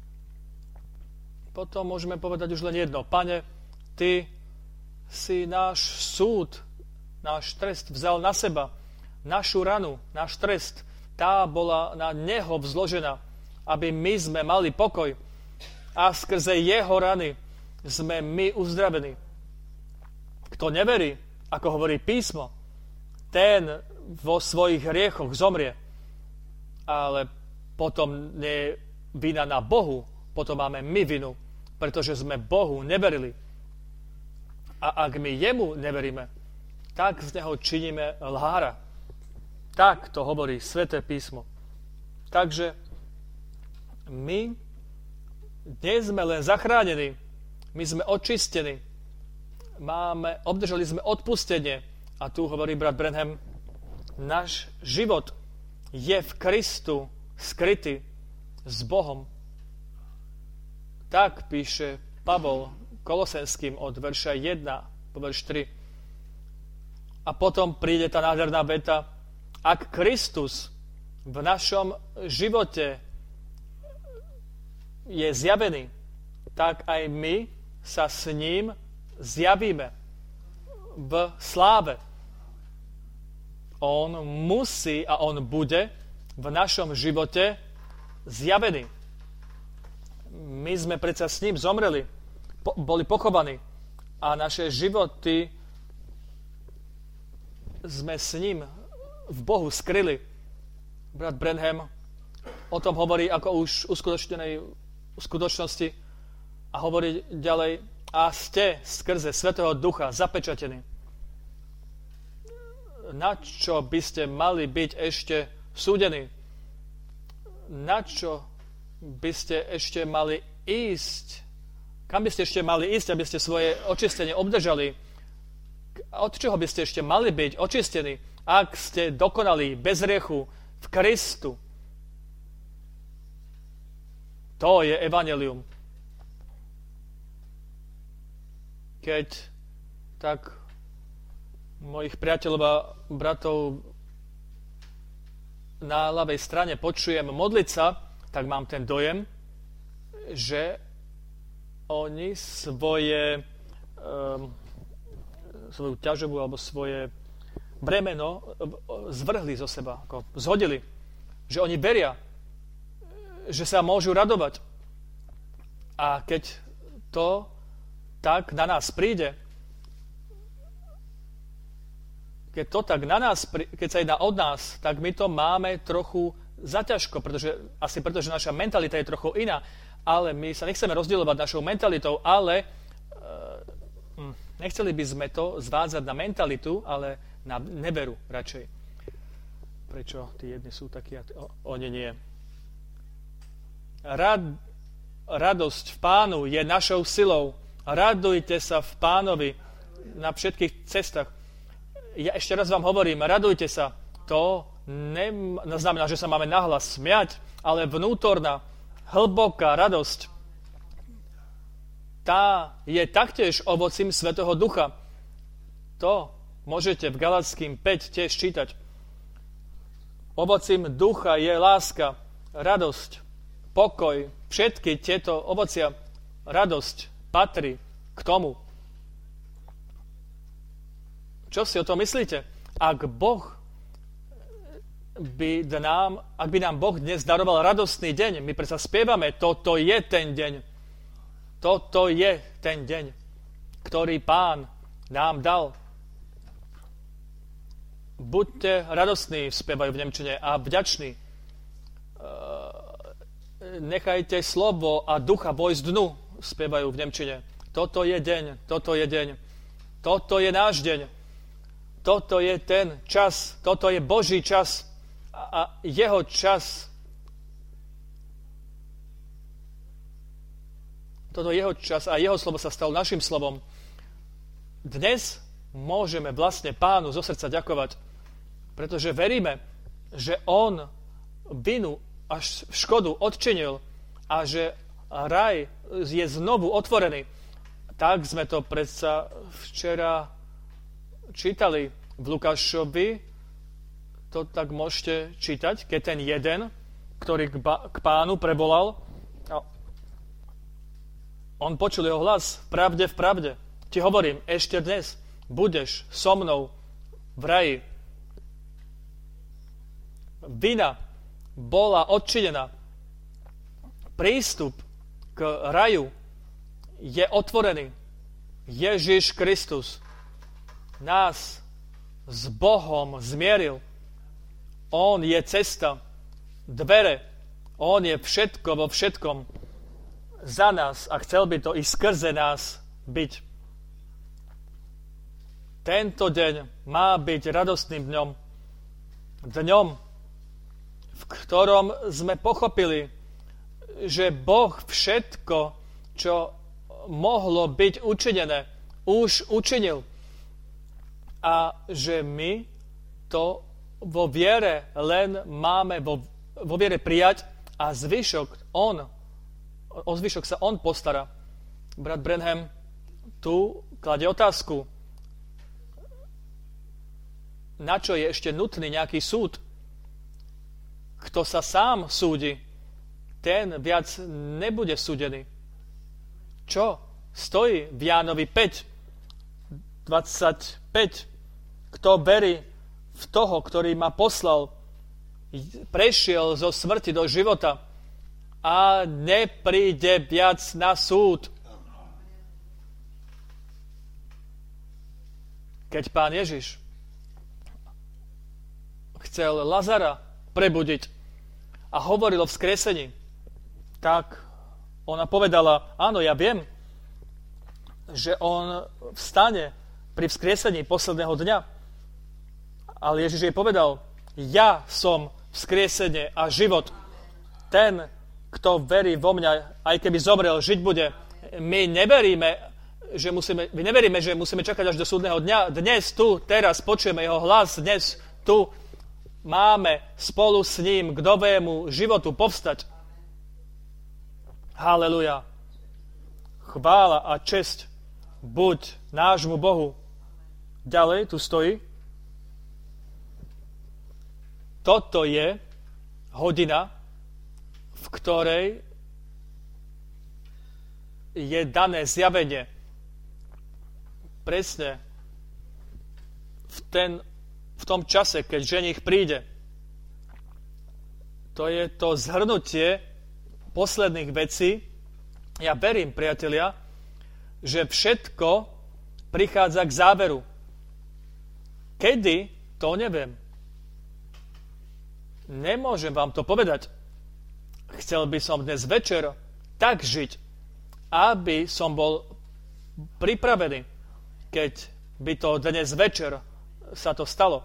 Potom môžeme povedať už len jedno. Pane, ty si náš súd, náš trest vzal na seba. Našu ranu, náš trest, tá bola na neho vzložená, aby my sme mali pokoj. A skrze jeho rany sme my uzdravení. Kto neverí, ako hovorí písmo, ten vo svojich hriechoch zomrie. Ale potom nie je vina na Bohu, potom máme my vinu, pretože sme Bohu neverili. A ak my jemu neveríme, tak z neho činíme lhára. Tak to hovorí Sväté písmo. Takže my nie sme len zachránení, my sme očistení, máme, obdržali sme odpustenie. A tu hovorí brat Branham, náš život je v Kristu skrytý s Bohom. Tak píše Pavol Kolosenským od verša jeden po verš tri. A potom príde tá nádherná veta, ak Kristus v našom živote je zjavený, tak aj my sa s ním zjavíme v sláve. On musí a on bude v našom živote zjavený. My sme predsa s ním zomreli, po, boli pochovaní a naše životy sme s ním v Bohu skryli. Brat Branham o tom hovorí ako už uskutočnenej skutočnosti a hovorí ďalej, a ste skrze Svätého Ducha zapečatení. Na čo by ste mali byť ešte súdení? Na čo by ste ešte mali ísť? Kam by ste ešte mali ísť, aby ste svoje očistenie obdržali? Od čoho by ste ešte mali byť očistení, ak ste dokonali bez hriechu v Kristu? To je evanjelium. Keď tak mojich priateľov a bratov na ľavej strane počujem modliť sa, tak mám ten dojem, že oni svoje um, svoju ťažobu alebo svoje bremeno zvrhli zo seba, ako zhodili. Že oni veria, že sa môžu radovať. A keď to tak na nás príde, keď to tak na nás, keď sa jedná od nás, tak my to máme trochu zaťažko, pretože, asi preto, že naša mentalita je trochu iná, ale my sa nechceme rozdielovať našou mentalitou, ale uh, nechceli by sme to zvádzať na mentalitu, ale na neveru radšej. Prečo tí jedni sú takí a oni nie? Rad, radosť v Pánu je našou silou. Radujte sa v Pánovi na všetkých cestách. Ja ešte raz vám hovorím, radujte sa. To neznamená, že sa máme nahlas smiať, ale vnútorná, hlboká radosť, tá je taktiež ovocím Svätého Ducha. To môžete v Galatským päť tiež čítať. Ovocím ducha je láska, radosť, pokoj, všetky tieto ovocia, radosť patrí k tomu. Čo si o tom myslíte? Ak Boh by nám, ak by nám Boh dnes daroval radostný deň, my predsa spievame, toto je ten deň. Toto je ten deň, ktorý Pán nám dal. Buďte radostní, spievajú v nemčine, a vďační. Nechajte slovo a ducha vojsť dnu, spievajú v nemčine. Toto je deň, toto je deň. Toto je náš deň. Toto je ten čas, toto je Boží čas a jeho čas toto jeho čas a jeho slovo sa stalo našim slovom. Dnes môžeme vlastne Pánu zo srdca ďakovať, pretože veríme, že on vinu až škodu odčinil a že raj je znovu otvorený. Tak sme to predsa včera čítali v Lukášovi. To tak môžete čítať, keď ten jeden, ktorý k, ba- k Pánu prevolal, on počul jeho hlas v pravde, v pravde. Ti hovorím, ešte dnes budeš so mnou v raji. Vina bola odčinená. Prístup k raju je otvorený. Ježiš Kristus nás s Bohom zmieril. On je cesta, dvere, on je všetko vo všetkom za nás a chcel by to i skrze nás byť. Tento deň má byť radostným dňom. Dňom, v ktorom sme pochopili, že Boh všetko, čo mohlo byť učinené, už učinil. A že my to vo viere len máme vo, vo viere prijať a zvyšok on, o zvyšok sa on postará. Brat Branham tu kladie otázku, na čo je ešte nutný nejaký súd? Kto sa sám súdi, ten viac nebude súdený. Čo stojí v Jánovi päť dvadsaťpäť? Kto verí v toho, ktorý ma poslal, prešiel zo smrti do života a nepríde viac na súd. Keď Pán Ježiš chcel Lazara prebudiť a hovoril o vzkriesení, tak ona povedala, áno, ja viem, že on vstane pri vzkriesení posledného dňa. Ale Ježiš jej povedal, ja som vzkriesenie a život. Ten, kto verí vo mňa, aj keby zomrel, žiť bude. My neveríme, že musíme, my neveríme, že musíme čakať až do súdneho dňa. Dnes tu, teraz počujeme jeho hlas, dnes tu máme spolu s ním k novému životu povstať. Haleluja. Chvála a česť buď nášmu Bohu. Ďalej tu stojí. Toto je hodina, v ktorej je dané zjavenie. Presne v, ten, v tom čase, keď ženích príde. To je to zhrnutie posledných vecí. Ja verím, priatelia, že všetko prichádza k záveru. Kedy? To neviem. Nemôžem vám to povedať. Chcel by som dnes večer tak žiť, aby som bol pripravený, keď by to dnes večer sa to stalo.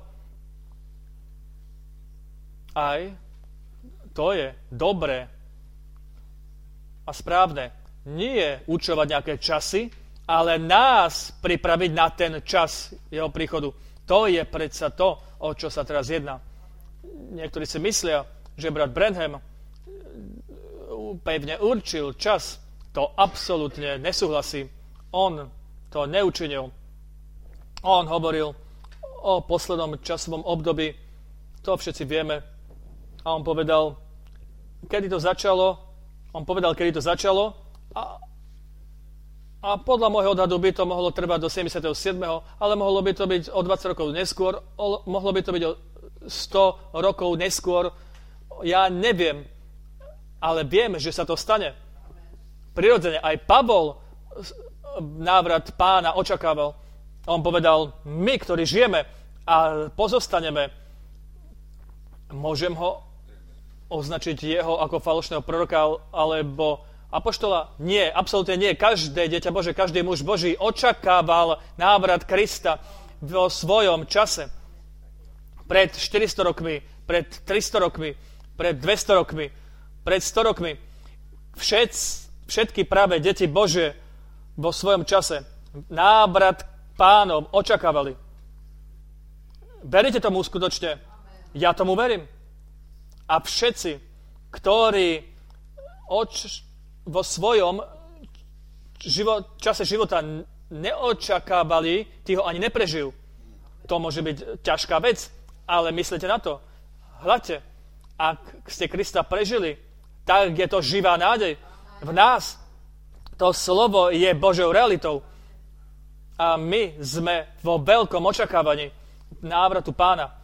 Aj to je dobré a správne. Nie učovať nejaké časy, ale nás pripraviť na ten čas jeho príchodu. To je predsa to, o čo sa teraz jedná. Niektorí si myslia, že brat Branham pevne určil čas. To absolútne nesúhlasí. On to neučinil. On hovoril o poslednom časovom období. To všetci vieme. A on povedal, kedy to začalo. On povedal, kedy to začalo. A, a podľa môjho odhadu by to mohlo trvať do sedemdesiateho siedmeho ale mohlo by to byť o dvadsať rokov neskôr. O, mohlo by to byť o sto rokov neskôr. Ja neviem. Ale viem, že sa to stane. Prirodzene aj Pavol návrat Pána očakával. On povedal, my, ktorí žijeme a pozostaneme, môžem ho označiť jeho ako falošného proroka alebo apoštola? Nie, absolútne nie. Každé dieťa Bože, každý muž Boží očakával návrat Krista vo svojom čase. Pred štyristo rokmi, pred tristo rokmi, pred dvesto rokmi, pred sto rokmi. Všetci všetky pravé deti Božie vo svojom čase návrat Pánom očakávali. Veríte tomu skutočne? Ja tomu verím. A všetci, ktorí oč- vo svojom život, čase života neočakávali, tí ho ani neprežijú. To môže byť ťažká vec, ale myslíte na to. Hľadte, ak ste Krista prežili, tak je to živá nádej v nás. To slovo je Božou realitou. A my sme vo veľkom očakávaní návratu Pána.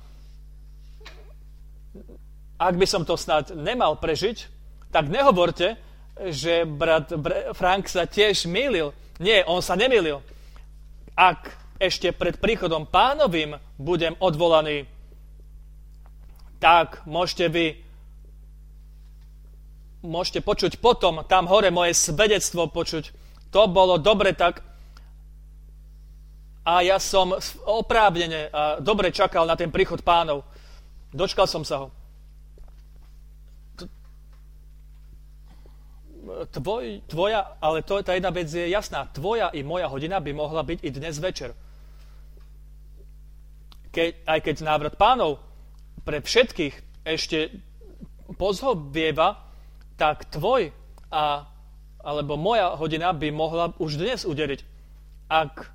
Ak by som to snad nemal prežiť, tak nehovorte, že brat Frank sa tiež mýlil. Nie, on sa nemýlil. Ak ešte pred príchodom Pánovým budem odvolaný, tak môžete vy môžete počuť potom, tam hore moje svedectvo počuť. To bolo dobre tak a ja som oprávnene a dobre čakal na ten príchod Pánov. Dočkal som sa ho. Tvoj, tvoja, ale to, tá jedna vec je jasná. Tvoja i moja hodina by mohla byť i dnes večer. Ke, aj keď návrat Pánov pre všetkých ešte pozhovieva, tak tvoj a, alebo moja hodina by mohla už dnes udeliť. Ak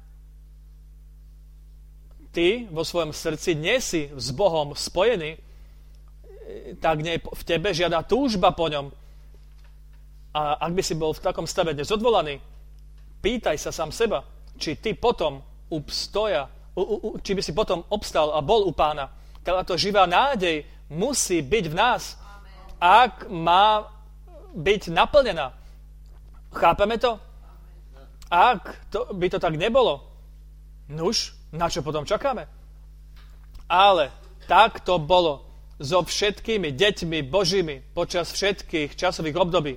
ty vo svojom srdci nie si s Bohom spojený, tak nie je v tebe žiadna túžba po ňom. A ak by si bol v takom stave dnes odvolaný, pýtaj sa sám seba, či ty potom obstoja, u, u, či by si potom obstal a bol u Pána. Táto živá nádej musí byť v nás, ak má byť naplnená. Chápeme to? Ak to, by to tak nebolo, nuž, na čo potom čakáme? Ale tak to bolo so všetkými deťmi Božími počas všetkých časových období.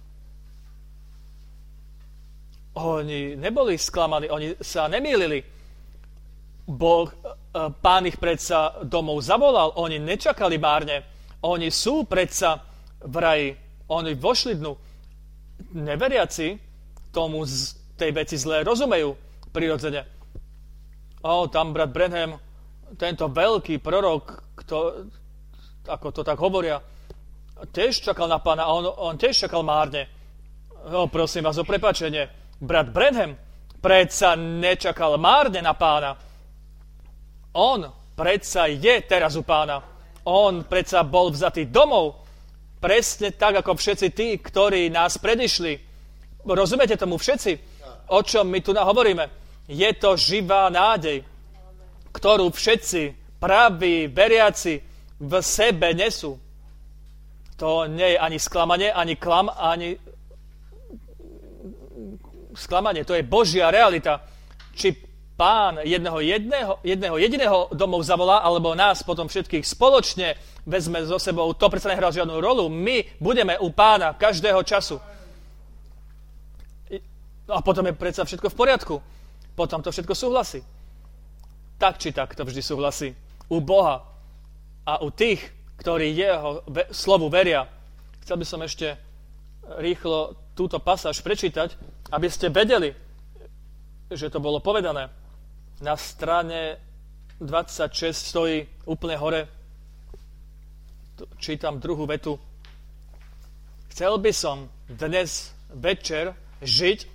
Oni neboli sklamaní, oni sa nemýlili. Boh, Pán ich predsa domov zavolal, oni nečakali márne. Oni sú predsa v raji. Oni vošli dnu. Neveriaci tomu z tej veci zle rozumejú prirodzene. O, tam brat Branham, tento veľký prorok, kto, ako to tak hovoria, tiež čakal na Pána a on, on tiež čakal márne. O, prosím vás o prepáčenie. Brat Branham predsa nečakal márne na Pána. On predsa je teraz u Pána. On predsa bol vzatý domov. Presne tak, ako všetci tí, ktorí nás predišli. Rozumiete tomu všetci? O čom my tu hovoríme? Je to živá nádej, ktorú všetci praví veriaci v sebe nesú. To nie je ani sklamanie, ani klam, ani sklamanie. To je Božia realita. Či Pán jedného, jedného, jedného jediného domov zavolá, alebo nás potom všetkých spoločne vezme so sebou, to predsa nehrá žiadnu rolu. My budeme u Pána každého času. A potom je predsa všetko v poriadku. Potom to všetko súhlasí. Tak či tak to vždy súhlasí. U Boha a u tých, ktorí jeho slovu veria. Chcel by som ešte rýchlo túto pasáž prečítať, aby ste vedeli, že to bolo povedané. Na strane dvadsaťšesť stojí úplne hore. Čítam druhú vetu. Chcel by som dnes večer žiť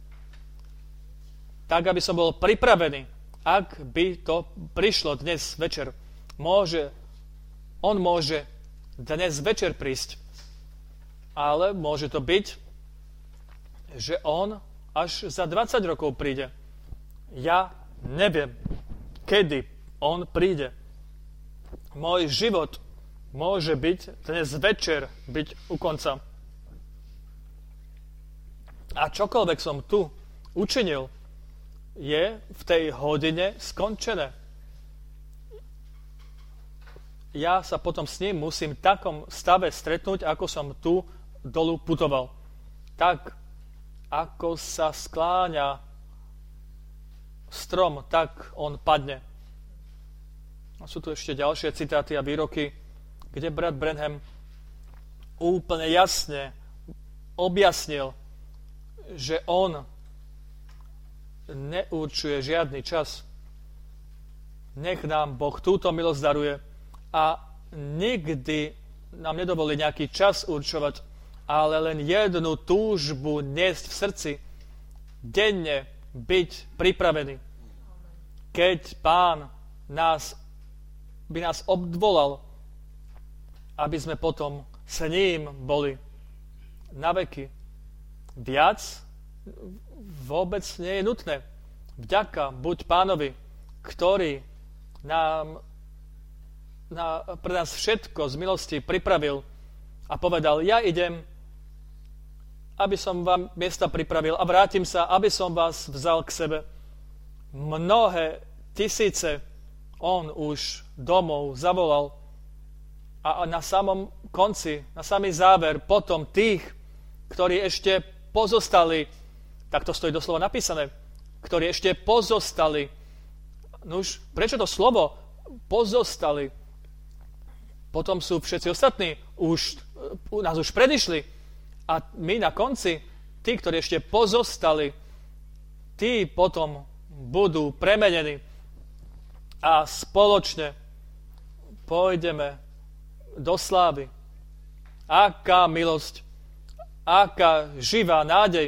tak, aby som bol pripravený. Ak by to prišlo dnes večer, môže, on môže dnes večer prísť. Ale môže to byť, že on až za dvadsať rokov príde. Ja neviem, kedy on príde. Môj život môže byť dnes večer byť u konca. A čokoľvek som tu učinil, je v tej hodine skončené. Ja sa potom s ním musím v takom stave stretnúť, ako som tu dolu putoval. Tak, ako sa skláňa strom, tak on padne. A sú tu ešte ďalšie citáty a výroky, kde brat Branham úplne jasne objasnil, že on neurčuje žiadny čas. Nech nám Boh túto milosť daruje a nikdy nám nedovolí nejaký čas určovať, ale len jednu túžbu niesť v srdci, denne byť pripravený. Keď Pán nás, by nás obvolal, aby sme potom s ním boli na veky. Viac vôbec nie je nutné. Vďaka buď Pánovi, ktorý nám, na, pre nás všetko z milosti pripravil a povedal, ja idem, aby som vám miesta pripravil a vrátim sa, aby som vás vzal k sebe. Mnohé tisíce on už domov zavolal a na samom konci, na samý záver, potom tých, ktorí ešte pozostali, tak to stojí doslova napísané, ktorí ešte pozostali. Nuž, prečo to slovo pozostali? Potom sú všetci ostatní, už, nás už predišli. A my na konci, tí, ktorí ešte pozostali, tí potom budú premenení a spoločne pôjdeme do slávy. Aká milosť, aká živá nádej,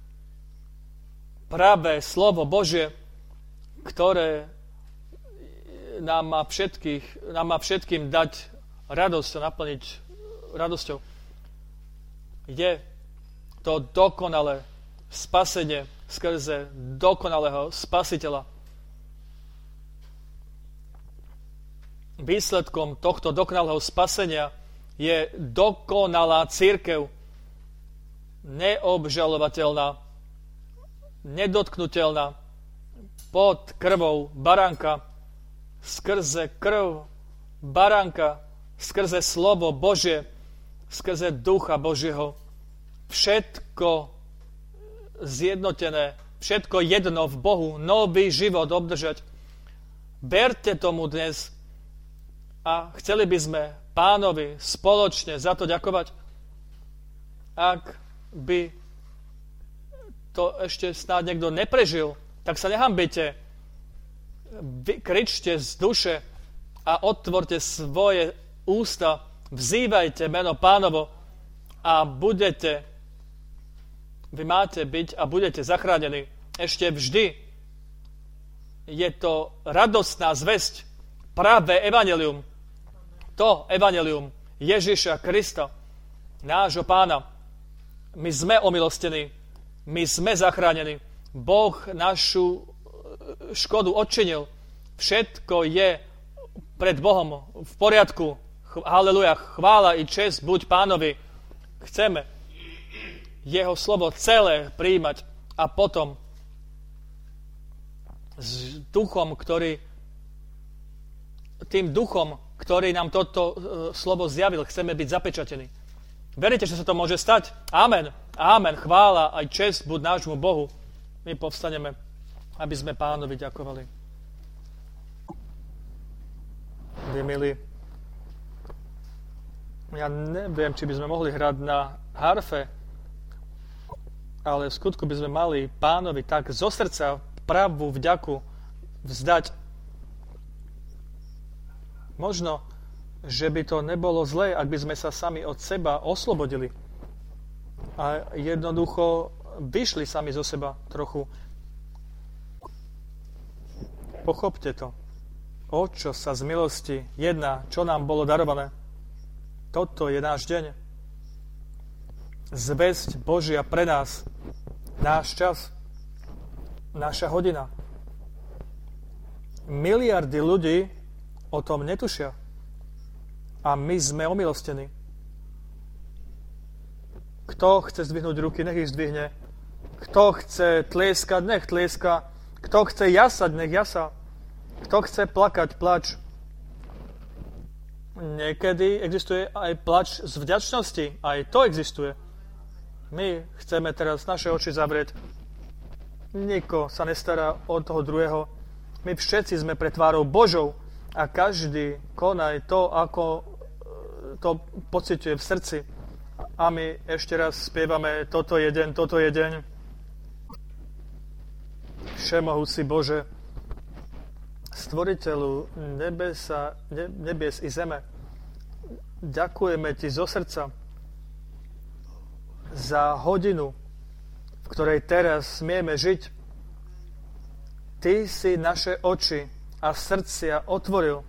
pravé slovo Božie, ktoré nám má, všetkých, nám má všetkým dať radosť a naplniť radosťou. Je to dokonalé spasenie skrze dokonalého spasiteľa. Výsledkom tohto dokonalého spasenia je dokonalá cirkev, neobžalovateľná, nedotknutelná, pod krvou baránka, skrze krv baránka, skrze slovo Božie, skrze ducha Božieho. Všetko zjednotené, všetko jedno v Bohu, nový život obdržať. Berte tomu dnes a chceli by sme Pánovi spoločne za to ďakovať. Ak by to ešte snáď niekto neprežil, tak sa nehambite. Kričte z duše a otvorte svoje ústa, vzývajte meno Pánovo a budete, vy máte byť a budete zachránení. Ešte vždy je to radostná zvesť, práve evanjelium, to evanjelium Ježiša Krista, nášho Pána. My sme omilostení, my sme zachránení. Boh našu škodu odčinil. Všetko je pred Bohom v poriadku. Haleluja, chvála i česť buď Pánovi. Chceme jeho slovo celé prijímať a potom s duchom, ktorý tým duchom, ktorý nám toto uh, slovo zjavil, chceme byť zapečatení. Veríte, že sa to môže stať? Amen. Amen. Chvála aj česť buď nášmu Bohu. My povstaneme, aby sme Pánovi ďakovali. Vy milí, ja neviem, či by sme mohli hrať na harfe, ale v skutku by sme mali Pánovi tak zo srdca pravú vďaku vzdať. Možno, že by to nebolo zlé, ak by sme sa sami od seba oslobodili a jednoducho vyšli sami zo seba trochu. Pochopte to. O čo sa z milosti jedná, čo nám bolo darované. Toto je náš deň. Zvesť Božia pre nás. Náš čas. Naša hodina. Miliardy ľudí o tom netušia. A my sme omilostení. Kto chce zdvihnúť ruky, nech ich zdvihne. Kto chce tlieskať, nech tlieska. Kto chce jasať, nech jasa. Kto chce plakať, plač. Niekedy existuje aj plač z vďačnosti. Aj to existuje. My chceme teraz naše oči zavrieť. Niko sa nestará o toho druhého. My všetci sme pred tvárou Božou a každý konaj to, ako to pociťuje v srdci. A my ešte raz spievame, toto je deň, toto je deň. Všemohúci Bože, stvoriteľu nebesa, ne, nebies i zeme, ďakujeme Ti zo srdca za hodinu, v ktorej teraz smieme žiť. Ty si naše oči a srdcia otvoril.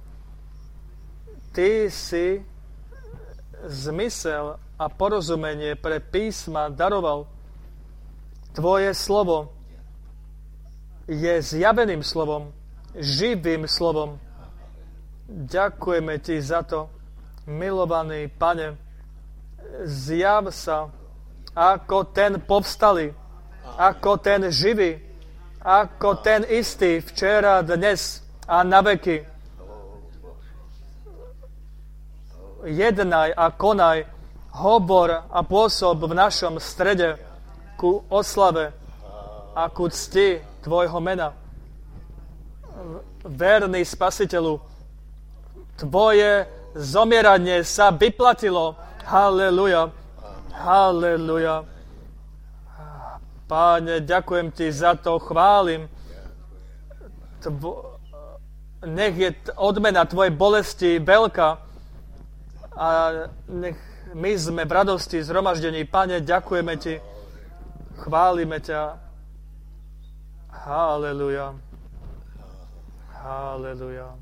Ty si zmysel a porozumenie pre písma daroval. Tvoje slovo je zjaveným slovom, živým slovom. Ďakujeme Ti za to, milovaný Pane. Zjav sa ako ten povstalý, ako ten živý, ako ten istý včera, dnes a na veky. Jednaj a konaj, hovor a pôsob v našom strede ku oslave a ku cti Tvojho mena. Verný Spasiteľu, Tvoje zomieranie sa vyplatilo. Halleluja. Halleluja. Páne, ďakujem Ti za to, chválim. Tvo... Nech je odmena Tvojej bolesti veľká a nech my sme v radosti zhromaždení. Pane, ďakujeme Ti, chválime ťa. Halleluja. Halleluja.